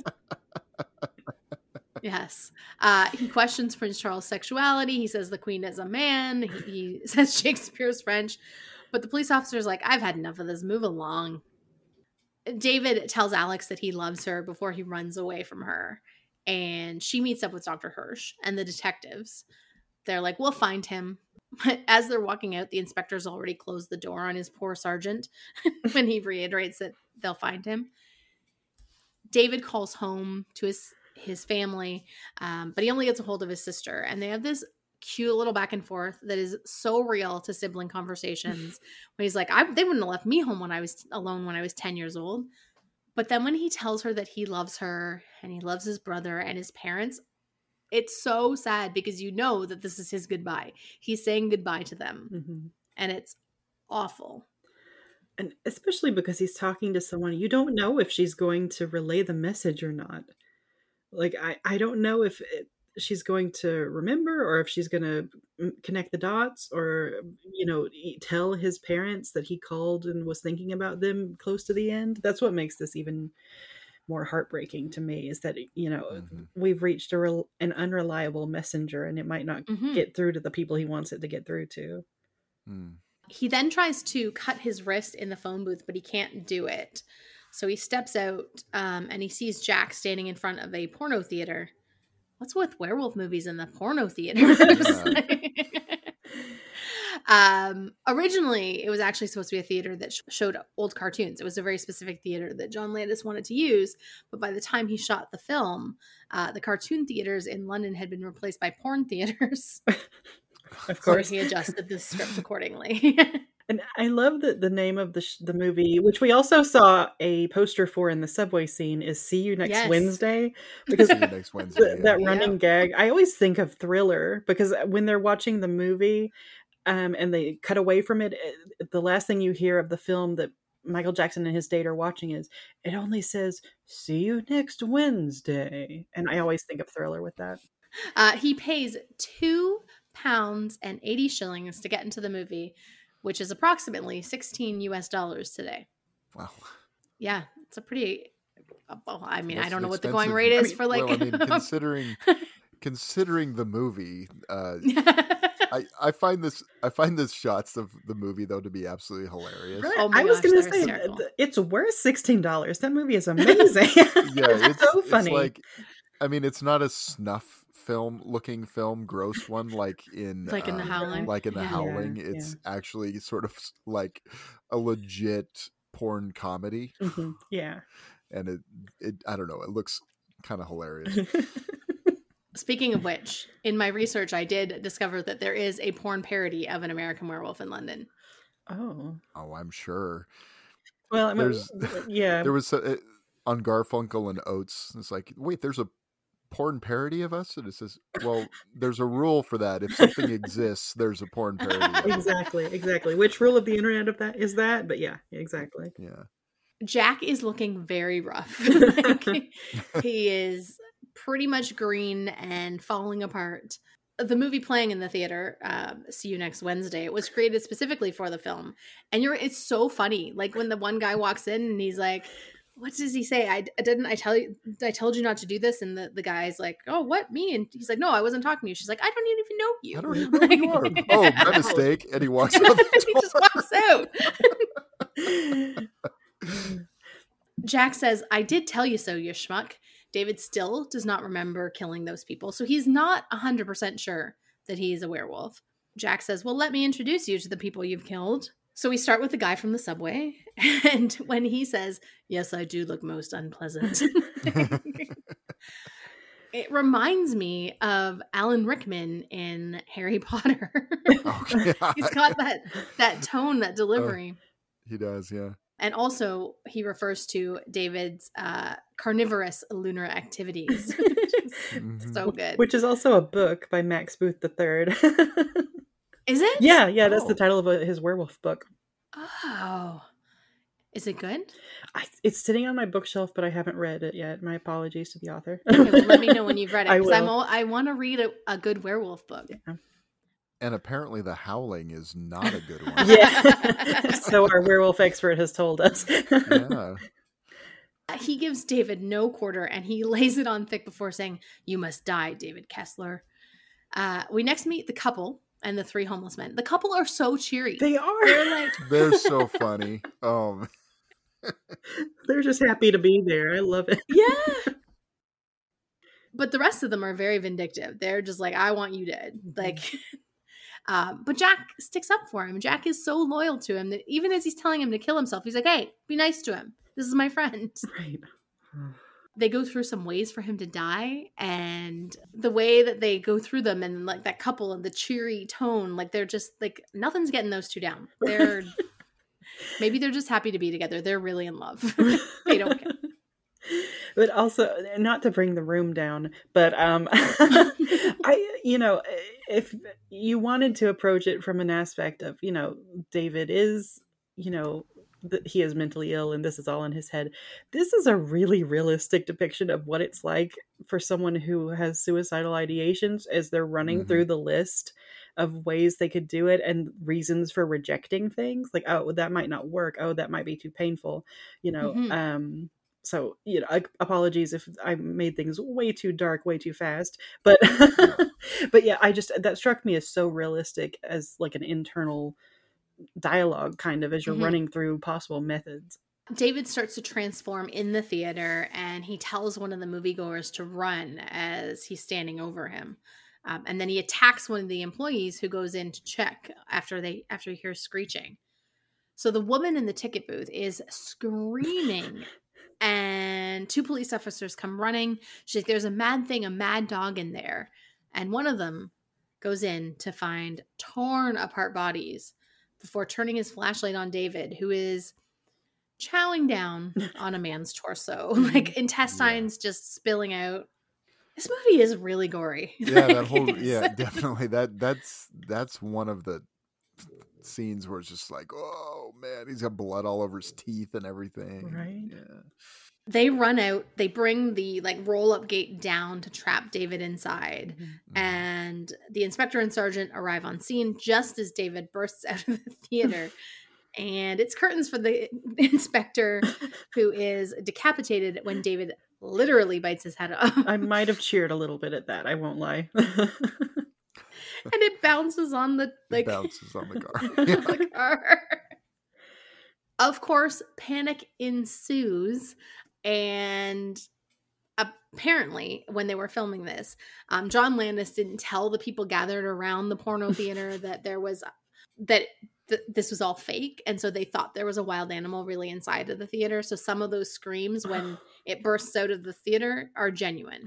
Yes. Uh, he questions Prince Charles' sexuality. He says the Queen is a man. He, he says Shakespeare's French. But the police officer is like, I've had enough of this. Move along. David tells Alex that he loves her before he runs away from her. And she meets up with Doctor Hirsch and the detectives. They're like, we'll find him. As they're walking out, the inspector's already closed the door on his poor sergeant when he reiterates that they'll find him. David calls home to his his family, um, but he only gets a hold of his sister. And they have this cute little back and forth that is so real to sibling conversations. When he's like, I, they wouldn't have left me home when I was alone when I was ten years old. But then when he tells her that he loves her and he loves his brother and his parents, it's so sad because you know that this is his goodbye. He's saying goodbye to them. Mm-hmm. And it's awful. And especially because he's talking to someone, you don't know if she's going to relay the message or not. Like, I, I don't know if it, she's going to remember or if she's going to connect the dots or, you know, tell his parents that he called and was thinking about them close to the end. That's what makes this even more heartbreaking to me, is that, you know, mm-hmm. we've reached a re- an unreliable messenger and it might not mm-hmm. get through to the people he wants it to get through to. Mm. He then tries to cut his wrist in the phone booth, but he can't do it. So he steps out um, and he sees Jack standing in front of a porno theater. What's with werewolf movies in the porno theaters? um, originally, it was actually supposed to be a theater that sh- showed old cartoons. It was a very specific theater that John Landis wanted to use. But by the time he shot the film, uh, the cartoon theaters in London had been replaced by porn theaters. Of course. So he adjusted the script accordingly. And I love that the name of the sh- the movie, which we also saw a poster for in the subway scene, is "See You Next Yes. Wednesday." Because See you next Wednesday. th- that yeah. running Yeah. gag, I always think of Thriller, because when they're watching the movie, um, and they cut away from it, it, the last thing you hear of the film that Michael Jackson and his date are watching is, it only says, see you next Wednesday. And I always think of Thriller with that. Uh, he pays two pounds and eighty shillings to get into the movie, which is approximately sixteen U S dollars today. Wow. Yeah, it's a pretty... Well, I mean, That's I don't know what the expensive. going rate is I mean, for like... Well, I mean, considering considering the movie, uh, I, I find this I find this shots of the movie though to be absolutely hilarious. Right. Oh my I was gosh, going to they're say, hysterical. th- it's worth sixteen dollars. That movie is amazing. Yeah, it's so funny. It's like, I mean, it's not a snuff film looking film, gross one like in Like in The um, Howling? Like in The Yeah. Howling, Yeah, it's actually sort of like a legit porn comedy, Mhm. Yeah. and it it I don't know, it looks kind of hilarious. Speaking of which, in my research, I did discover that there is a porn parody of An American Werewolf in London. Oh. Oh, I'm sure. Well, I mean, There's yeah. there was a, on Garfunkel and Oates. It's like, wait, there's a porn parody of us, and it says, well, there's a rule for that. If something exists, there's a porn parody. Of it. Exactly, exactly. Which rule of the internet of that is that? But yeah, exactly. Yeah. Jack is looking very rough. Like, he is pretty much green and falling apart. The movie playing in the theater, um, See You Next Wednesday, it was created specifically for the film. And you're it's so funny. Like when the one guy walks in and he's like, what does he say? I, I didn't I tell you I told you not to do this, and the, the guy's like, oh, what, me? And he's like, no, I wasn't talking to you. She's like, I don't even know you. I don't even know who you are. Oh, my mistake. And he walks out the He door. just walks out. Jack says, I did tell you so, you schmuck. David still does not remember killing those people, so he's not one hundred percent sure that he's a werewolf. Jack says, well, let me introduce you to the people you've killed. So we start with the guy from the subway, and when he says, yes, I do look most unpleasant, it reminds me of Alan Rickman in Harry Potter. Oh, God. He's got that, that tone, that delivery. Oh, he does, yeah. And also, he refers to David's uh, carnivorous lunar activities, which is Mhm. so good. Which is also a book by Max Booth the third. Is it? Yeah, yeah, that's the Oh. title of a, his werewolf book. Oh. Is it good? I, it's sitting on my bookshelf, but I haven't read it yet. My apologies to the author. Okay, well, let me know when you've read it. I Because I'm will. all, I want to read a, a good werewolf book. Yeah. And apparently The Howling is not a good one. Yeah. So our werewolf expert has told us. Yeah. He gives David no quarter, and he lays it on thick before saying, you must die, David Kessler. Uh, we next meet the couple and the three homeless men. The couple are so cheery. They are. They're like, They're so funny. Um, They're just happy to be there. I love it. yeah. But the rest of them are very vindictive. They're just like, I want you dead. Like, um, but Jack sticks up for him. Jack is so loyal to him that even as he's telling him to kill himself, he's like, hey, be nice to him. This is my friend. Right. They go through some ways for him to die, and the way that they go through them, and like that couple and the cheery tone, like they're just like, nothing's getting those two down. They're maybe they're just happy to be together. They're really in love. They don't care. But also, not to bring the room down, but um, I, you know, if you wanted to approach it from an aspect of, you know, David is, you know, th- he is mentally ill and this is all in his head. This is a really realistic depiction of what it's like for someone who has suicidal ideations as they're running Mhm. through the list of ways they could do it and reasons for rejecting things. Like, oh, that might not work. Oh, that might be too painful. You know, Mhm. um, so, you know, I, apologies if I made things way too dark, way too fast, but, but yeah, I just, that struck me as so realistic as like an internal dialogue kind of as you're Mhm. running through possible methods. David starts to transform in the theater, and he tells one of the moviegoers to run as he's standing over him. Um, and then he attacks one of the employees who goes in to check after they after he hears screeching. So the woman in the ticket booth is screaming, and two police officers come running. She's like, there's a mad thing, a mad dog in there. And one of them goes in to find torn apart bodies before turning his flashlight on David, who is chowing down on a man's torso, like intestines just spilling out. This movie is really gory. Yeah, that Like, whole it's- yeah, definitely. That that's that's one of the scenes where it's just like, oh man, he's got blood all over his teeth and everything. Right. Yeah. They run out, they bring the like roll up gate down to trap David inside. Mm-hmm. And the inspector and sergeant arrive on scene just as David bursts out of the theater. And it's curtains for the inspector, who is decapitated when David literally bites his head off. I might have cheered a little bit at that, I won't lie. And it bounces on the like it bounces on the car. on the car. Of course, panic ensues, and apparently, when they were filming this, um, John Landis didn't tell the people gathered around the porno theater that there was that th- this was all fake, and so they thought there was a wild animal really inside of the theater. So some of those screams when it bursts out of the theater are genuine.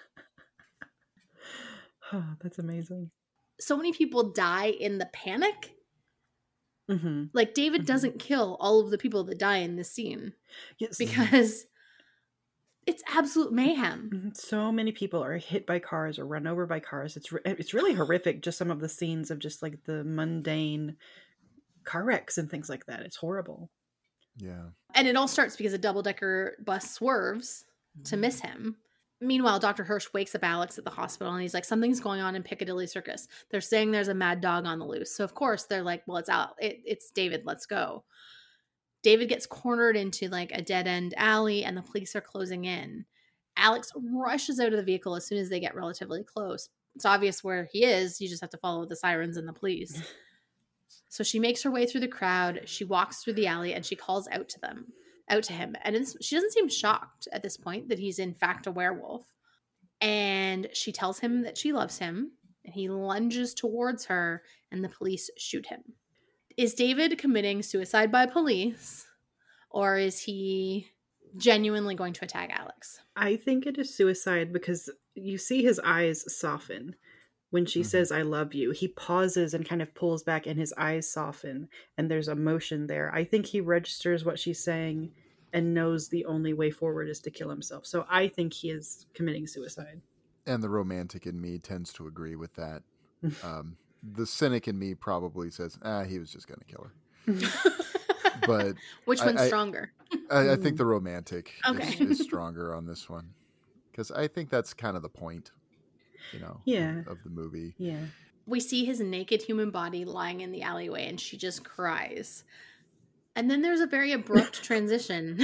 Oh, that's amazing. So many people die in the panic. Mm-hmm. Like David Mhm. doesn't kill all of the people that die in this scene Yes. because it's absolute mayhem. Mhm. So many people are hit by cars or run over by cars. It's re- it's really horrific. Just some of the scenes of just like the mundane car wrecks and things like that. It's horrible. Yeah. And it all starts because a double-decker bus swerves to miss him. Meanwhile, Doctor Hirsch wakes up Alex at the hospital and he's like, something's going on in Piccadilly Circus. They're saying there's a mad dog on the loose. So of course they're like, well, it's out. It, it's David. Let's go. David gets cornered into like a dead end alley and the police are closing in. Alex rushes out of the vehicle as soon as they get relatively close. It's obvious where he is. You just have to follow the sirens and the police. So she makes her way through the crowd. She walks through the alley and she calls out to them. out to him. And it's, she doesn't seem shocked at this point that he's in fact a werewolf. And she tells him that she loves him. And he lunges towards her and the police shoot him. Is David committing suicide by police? Or is he genuinely going to attack Alex? I think it is suicide because you see his eyes soften. When she Mhm. says, I love you, he pauses and kind of pulls back and his eyes soften and there's emotion there. I think he registers what she's saying and knows the only way forward is to kill himself. So I think he is committing suicide. And the romantic in me tends to agree with that. Um, the cynic in me probably says, ah, he was just going to kill her. But Which I- one's I- stronger? I, I think the romantic Okay. is, is stronger on this one. Because I think that's kind of the point, you know, Yeah. of, of the movie. Yeah. We see his naked human body lying in the alleyway and she just cries. And then there's a very abrupt transition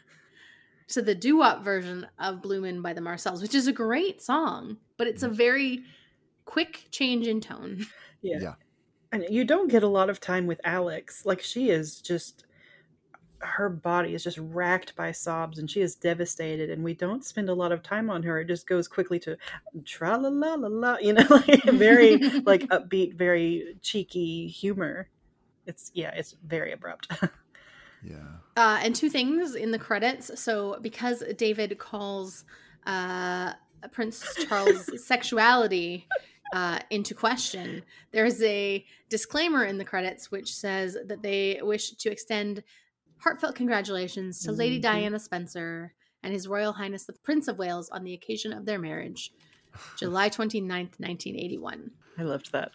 to the doo-wop version of Blue Moon by the Marcells, which is a great song, but it's a very quick change in tone. Yeah. Yeah. And you don't get a lot of time with Alex. Like she is just, her body is just racked by sobs and she is devastated and we don't spend a lot of time on her. It just goes quickly to tra la la la la, you know, like very like upbeat, very cheeky humor. It's yeah, it's very abrupt. Yeah. Uh, and two things in the credits. So because David calls uh, Prince Charles' sexuality uh, into question, there's a disclaimer in the credits which says that they wish to extend heartfelt congratulations to Lady Mhm. Diana Spencer and His Royal Highness the Prince of Wales on the occasion of their marriage, July twenty-ninth, nineteen eighty-one. I loved that.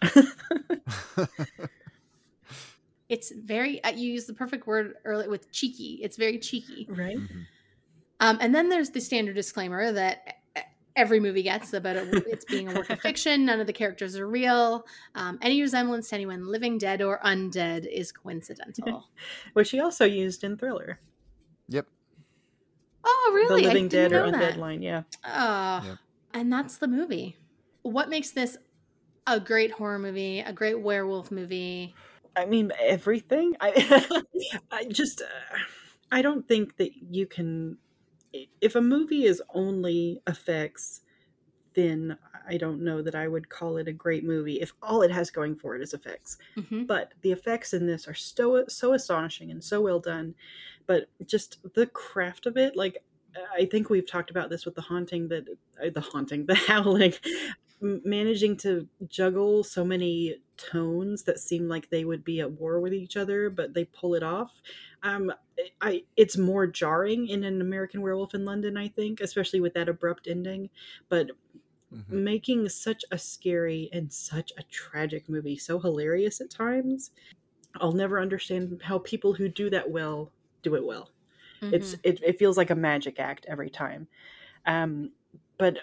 It's very, uh, you used the perfect word earlier with cheeky. It's very cheeky. Right? Mhm. Um, and then there's the standard disclaimer that every movie gets about it, it's being a work of fiction. None of the characters are real. Um, any resemblance to anyone living, dead, or undead is coincidental. Which she also used in Thriller. Yep. Oh, really? The I living didn't dead or know undead that. line, yeah. Oh, Yep. And that's the movie. What makes this a great horror movie, a great werewolf movie? I mean, everything. I, I just, uh, I don't think that you can. If a movie is only effects, then I don't know that I would call it a great movie. If all it has going for it is effects, Mm-hmm. but the effects in this are so so astonishing and so well done. But just the craft of it, like I think we've talked about this with the haunting, that uh, the haunting, the howling. Managing to juggle so many tones that seem like they would be at war with each other, but they pull it off. Um, I it's more jarring in An American Werewolf in London, I think, especially with that abrupt ending. But Mhm. making such a scary and such a tragic movie so hilarious at times. I'll never understand how people who do that well do it well. Mm-hmm. It's it, it feels like a magic act every time. Um, but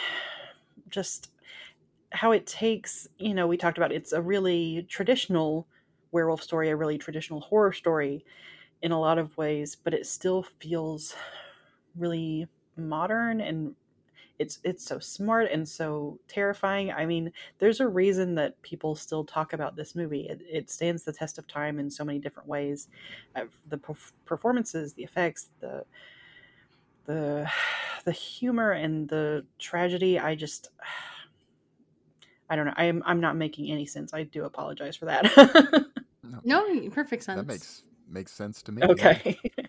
just how it takes, you know, we talked about it's a really traditional werewolf story, a really traditional horror story in a lot of ways, but it still feels really modern, and it's it's so smart and so terrifying. I mean, there's a reason that people still talk about this movie. It, it stands the test of time in so many different ways. Uh, the perf- performances, the effects, the the the humor and the tragedy. I just I don't know. I'm I'm not making any sense. I do apologize for that. No, perfect sense. That makes makes sense to me. Okay. Yeah.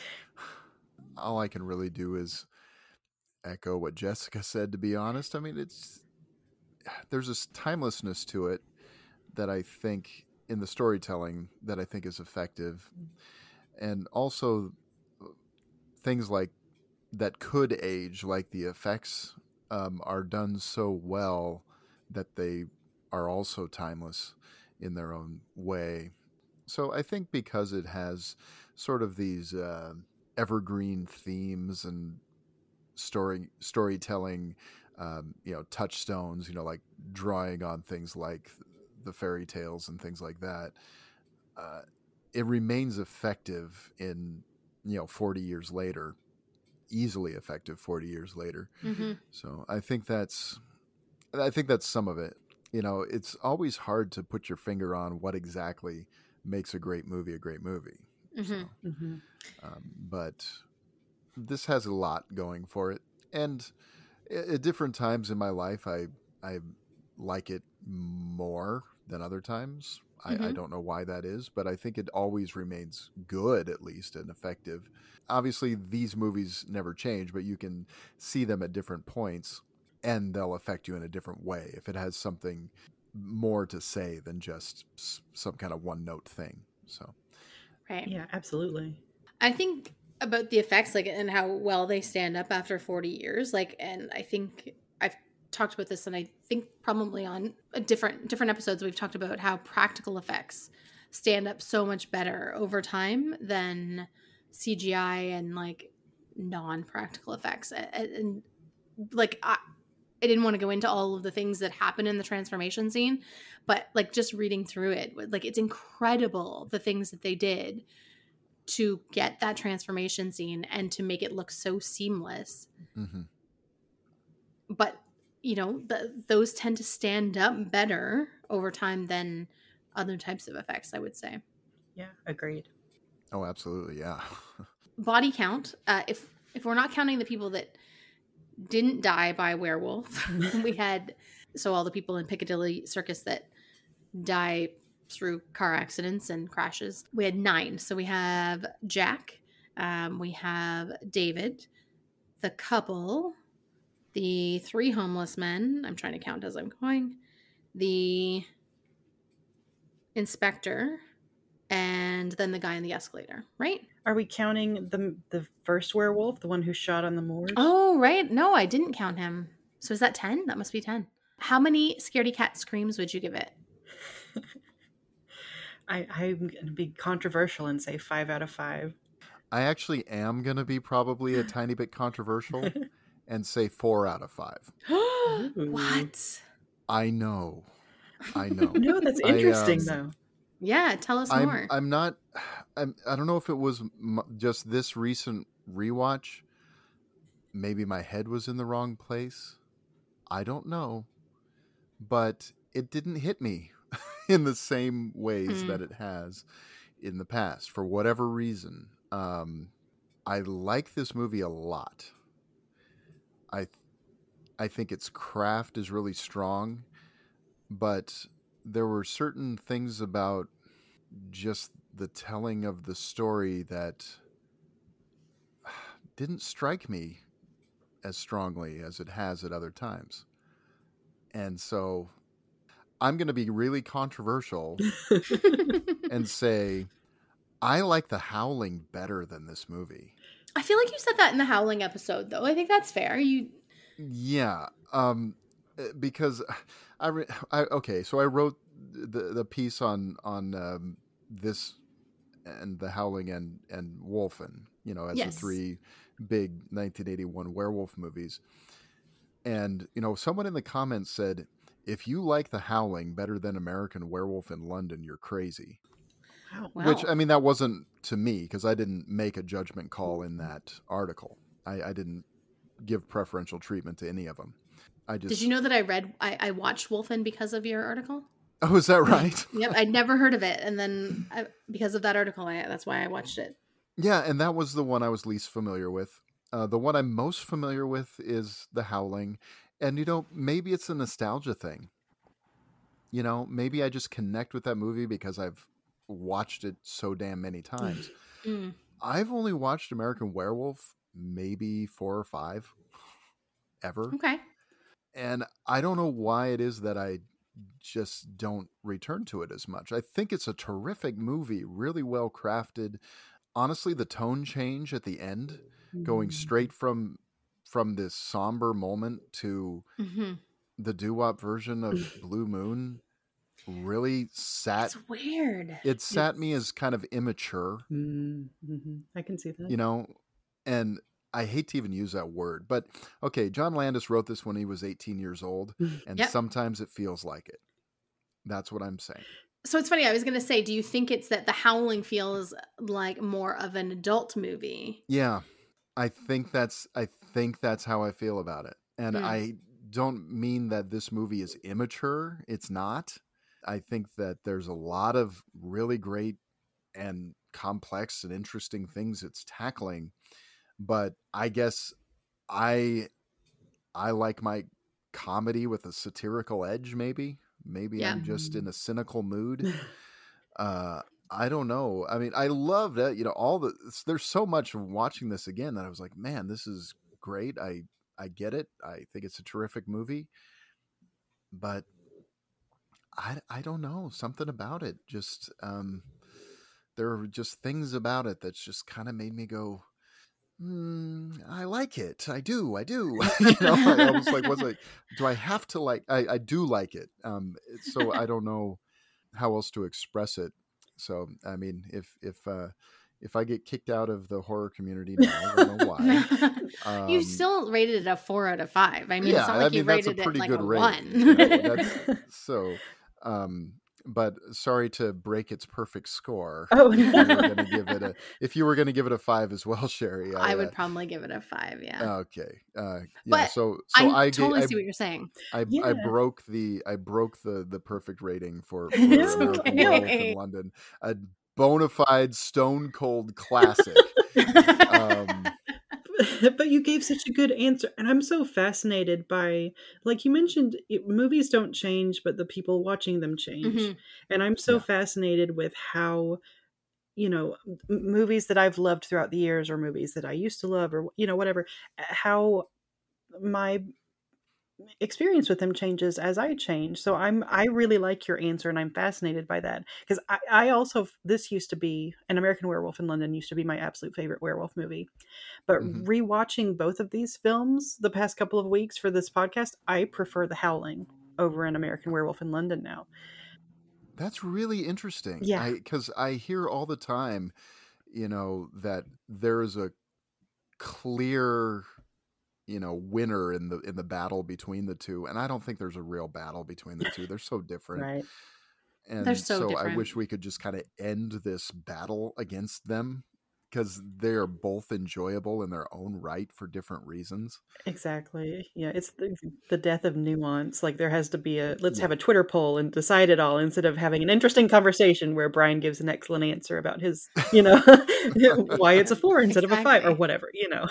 All I can really do is echo what Jessica said, to be honest. I mean, it's there's this timelessness to it that I think in the storytelling that I think is effective. And also things like that could age, like the effects um, are done so well that they are also timeless in their own way. So I think because it has sort of these uh, evergreen themes and story storytelling, um, you know, touchstones, you know, like drawing on things like the fairy tales and things like that, uh, it remains effective in, you know, forty years later, easily effective forty years later. Mm-hmm. So I think that's, I think that's some of it. You know, it's always hard to put your finger on what exactly makes a great movie a great movie. Mm-hmm. So, Mhm. um, but this has a lot going for it, and at different times in my life, I I like it more than other times. I, Mm-hmm. I don't know why that is, but I think it always remains good, at least, and effective. Obviously, these movies never change, but you can see them at different points, and they'll affect you in a different way if it has something more to say than just some kind of one note thing. So, Right. Yeah, absolutely. I think about the effects, like, and how well they stand up after forty years. Like, and I think I've talked about this, and I think probably on a different different episodes we've talked about how practical effects stand up so much better over time than C G I and like non-practical effects. And, and like I, I didn't want to go into all of the things that happen in the transformation scene, but like just reading through it, like it's incredible the things that they did to get that transformation scene and to make it look so seamless. mm-hmm. But you know, the, those tend to stand up better over time than other types of effects, I would say. Yeah, agreed. Oh, absolutely, yeah. Body count. Uh, if if we're not counting the people that didn't die by werewolf, we had so all the people in Piccadilly Circus that die through car accidents and crashes. We had nine. So we have Jack, um, we have David, the couple, the three homeless men. I'm trying to count as I'm going. The inspector, and then the guy in the escalator, right? Are we counting the the first werewolf, the one who shot on the moors? Oh, right. No, I didn't count him. So is that ten? That must be ten. How many scaredy cat screams would you give it? I, I'm going to be controversial and say five out of five. I actually am going to be probably a tiny bit controversial and say four out of five. What? I know. I know. No, that's I, interesting, um, though. Yeah, tell us I'm, more. I'm not, I'm, I don't know if it was m- just this recent rewatch. Maybe my head was in the wrong place. I don't know. But it didn't hit me in the same ways Hmm. that it has in the past for whatever reason. Um, I like this movie a lot. I I think its craft is really strong, but there were certain things about just the telling of the story that didn't strike me as strongly as it has at other times. And so I'm going to be really controversial and say I like The Howling better than this movie. I feel like you said that in the Howling episode, though. I think that's fair. You Yeah. Um, uh, because I, re- I okay, so I wrote the the piece on on um, this and The Howling and and Wolfen, you know, as the Yes. three big nineteen eighty-one werewolf movies. And you know, someone in the comments said, "If you like The Howling better than American Werewolf in London, you're crazy." Wow. Wow. Which, I mean, that wasn't to me because I didn't make a judgment call in that article. I, I didn't give preferential treatment to any of them. I just Did you know that I read, I, I watched Wolfen because of your article? Oh, is that right? Yep, I'd never heard of it, and then I, because of that article, I, that's why I watched it. Yeah, and that was the one I was least familiar with. Uh, the one I'm most familiar with is The Howling, and you know, maybe it's a nostalgia thing. You know, maybe I just connect with that movie because I've watched it so damn many times. Mm. I've only watched American Werewolf maybe four or five ever. Okay. And I don't know why it is that I just don't return to it as much. I think it's a terrific movie, really well crafted. Honestly, the tone change at the end, going straight from from this somber moment to Mm-hmm. the doo-wop version of Blue Moon really sat It's weird. it sat me as kind of immature, Mm-hmm. I can see that. you know, and I hate to even use that word, but okay, John Landis wrote this when he was eighteen years old, and Yep. sometimes it feels like it. That's what I'm saying. So it's funny. I was going to say, do you think it's that The Howling feels like more of an adult movie? Yeah, I think that's I think that's how I feel about it, and Mm. I don't mean that this movie is immature. It's not. I think that there's a lot of really great and complex and interesting things it's tackling, but I guess I I like my comedy with a satirical edge. Maybe maybe Yeah. I'm just in a cynical mood. Uh, I don't know. I mean, I love that. You know, all the there's so much watching this again that I was like, man, this is great. I I get it. I think it's a terrific movie, but I I don't know, something about it. Just um, there are just things about it that's just kind of made me go, mm, I like it. I do. I do. you know, I, I was like, was like, do I have to like? I I do like it. Um, so I don't know how else to express it. So I mean, if if uh, if I get kicked out of the horror community now, I don't know why. Um, You still rated it a four out of five. I mean, yeah, it's not I like you mean that's a rated it pretty like good a rate. one. you know, that's, so, um, but sorry to break its perfect score. Oh, if you were going to give it a if you were going to give it a five as well, Sherry. I, I would uh, probably give it a five. Yeah, okay. Uh, yeah. But so so I I ga- totally I, see what you're saying. I, I Yeah. broke the I broke the the perfect rating for, for It's American okay. Werewolf in London, a bona fide stone cold classic. um, But you gave such a good answer, and I'm so fascinated by, like you mentioned, it, movies don't change, but the people watching them change. Mhm. And I'm so Yeah. fascinated with how, you know, m- movies that I've loved throughout the years, or movies that I used to love, or you know, whatever, how my experience with them changes as I change. So I'm I really like your answer, and I'm fascinated by that, because I, I also, this used to be, An American Werewolf in London used to be my absolute favorite werewolf movie. But Mhm. rewatching both of these films the past couple of weeks for this podcast, I prefer The Howling over An American Werewolf in London now. That's really interesting. Yeah. I because I hear all the time, you know, that there is a clear, you know, winner in the in the battle between the two, and I don't think there's a real battle between the two. They're so different, Right. and They're so so I different. wish we could just kind of end this battle against them because they are both enjoyable in their own right for different reasons. Exactly. Yeah, it's the, the death of nuance. Like there has to be a let's Yeah. have a Twitter poll and decide it all, instead of having an interesting conversation where Brian gives an excellent answer about his, you know, why it's a four instead of a five or Exactly. whatever, you know.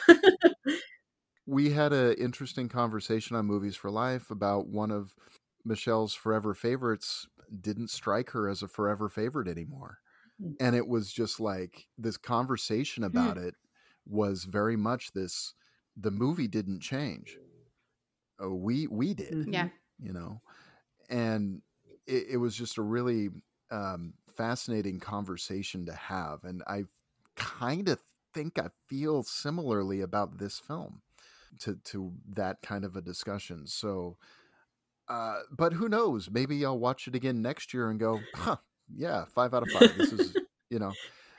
We had an interesting conversation on Movies for Life about one of Michelle's forever favorites didn't strike her as a forever favorite anymore. Mm. And it was just like this conversation about it was very much this, the movie didn't change. Oh, we, we did, Mhm. Yeah. you know, and it, it was just a really um, fascinating conversation to have. And I kind of think I feel similarly about this film to, to that kind of a discussion. So Uh, but who knows? Maybe I'll watch it again next year and go, huh, yeah, five out of five. This is, you know,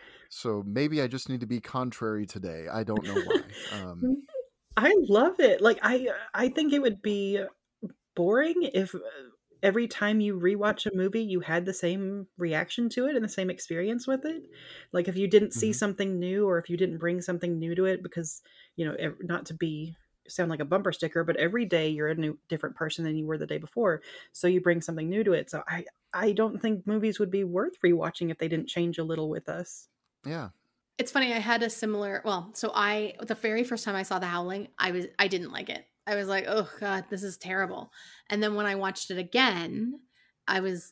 so maybe I just need to be contrary today. I don't know why. Um, I love it. Like I, I think it would be boring if every time you rewatch a movie, you had the same reaction to it and the same experience with it. Like if you didn't see mm-hmm. something new, or if you didn't bring something new to it, because, you know, not to be sound like a bumper sticker, but every day you're a new different person than you were the day before. So you bring something new to it. So I, I don't think movies would be worth rewatching if they didn't change a little with us. Yeah. It's funny. I had a similar, well, so I, the very first time I saw The Howling, I was, I didn't like it. I was like, oh God, this is terrible. And then when I watched it again, I was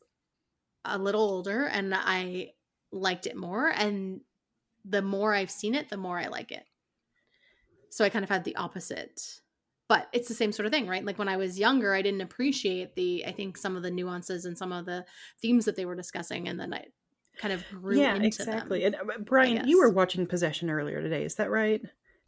a little older and I liked it more. And the more I've seen it, the more I like it. So I kind of had the opposite, but it's the same sort of thing, right? Like when I was younger, I didn't appreciate the, I think some of the nuances and some of the themes that they were discussing. And then I kind of grew yeah, into exactly. them. And uh, Brian, you were watching Possession earlier today. Is that right?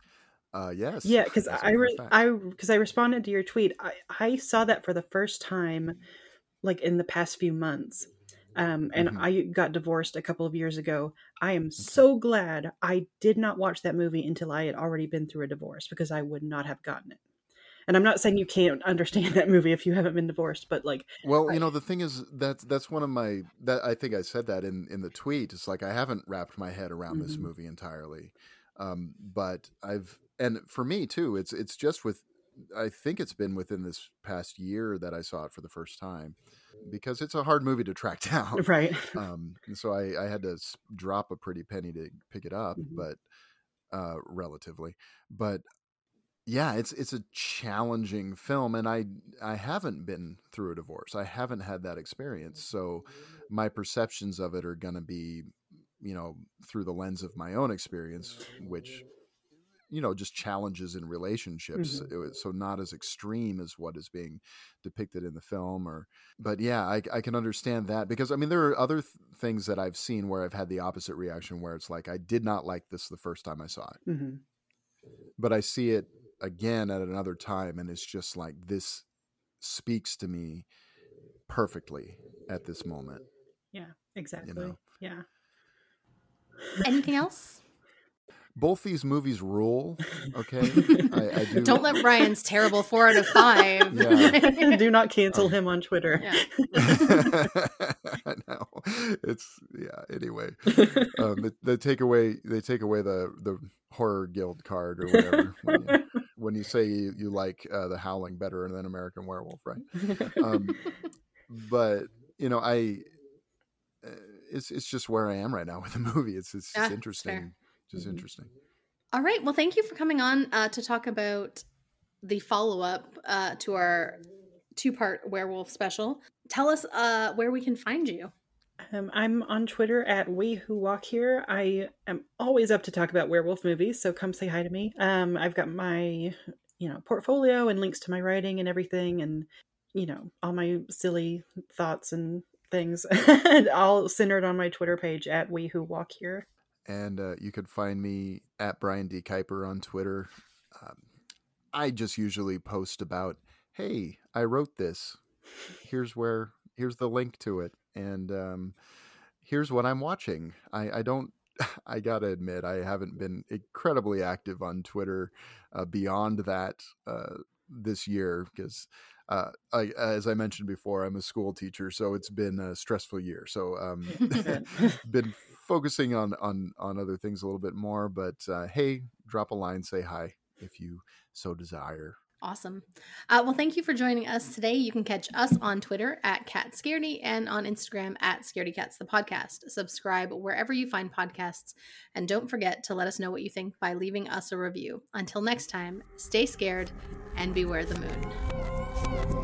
Uh, yes. Yeah, because I, re- I, because I responded to your tweet. I, I saw that for the first time, like in the past few months. Um, and mm-hmm. I got divorced a couple of years ago. I am okay. so glad I did not watch that movie until I had already been through a divorce, because I would not have gotten it. And I'm not saying you can't understand that movie if you haven't been divorced, but like, well, I, you know, the thing is that's, that's one of my, that I think I said that in, in the tweet. It's like, I haven't wrapped my head around mm-hmm. this movie entirely. Um, but I've, and for me too, it's, it's just with, I think it's been within this past year that I saw it for the first time, because it's a hard movie to track down. Right. Um, and so I, I had to drop a pretty penny to pick it up, mm-hmm. but, uh, relatively, but yeah, it's, it's a challenging film, and I, I haven't been through a divorce. I haven't had that experience. So my perceptions of it are going to be, you know, through the lens of my own experience, which, you know, just challenges in relationships. Mm-hmm. So not as extreme as what is being depicted in the film, or, but yeah, I, I can understand that, because I mean, there are other th- things that I've seen where I've had the opposite reaction, where it's like, I did not like this the first time I saw it, mm-hmm. but I see it again at another time, and it's just like, this speaks to me perfectly at this moment. Yeah, exactly. You know? Yeah. Anything else? Both these movies rule. Okay. I, I do. Don't let Brian's terrible four out of five. Yeah. Do not cancel um, him on Twitter. Yeah. I know. It's yeah. Anyway, um, the, the take away, they take away the, the horror guild card or whatever when you, when you say you, you like uh, The Howling better than American Werewolf, right? Um, but you know, I uh, it's it's just where I am right now with the movie. It's it's, yeah, it's interesting. Fair. Just mm-hmm. interesting. All right. Well, thank you for coming on uh, to talk about the follow-up uh, to our two-part werewolf special. Tell us uh, where we can find you. Um, I'm on Twitter at We Who Walk Here. I am always up to talk about werewolf movies, so come say hi to me. Um, I've got my, you know, portfolio and links to my writing and everything, and you know, all my silly thoughts and things, all centered on my Twitter page at We Who Walk Here. And uh, you could find me at Brian D. Kuiper on Twitter. Um, I just usually post about, hey, I wrote this. Here's where, here's the link to it. And um, here's what I'm watching. I, I don't, I gotta admit, I haven't been incredibly active on Twitter uh, beyond that uh, this year, because uh, I, as I mentioned before, I'm a school teacher, so it's been a stressful year. So um, been focusing on, on, on other things a little bit more, but uh, hey, drop a line, say hi if you so desire. Awesome. Uh, well, thank you for joining us today. You can catch us on Twitter at Cat Scaredy and on Instagram at Scaredy Cats, the podcast. Subscribe wherever you find podcasts. And don't forget to let us know what you think by leaving us a review. Until next time, stay scared and beware the moon.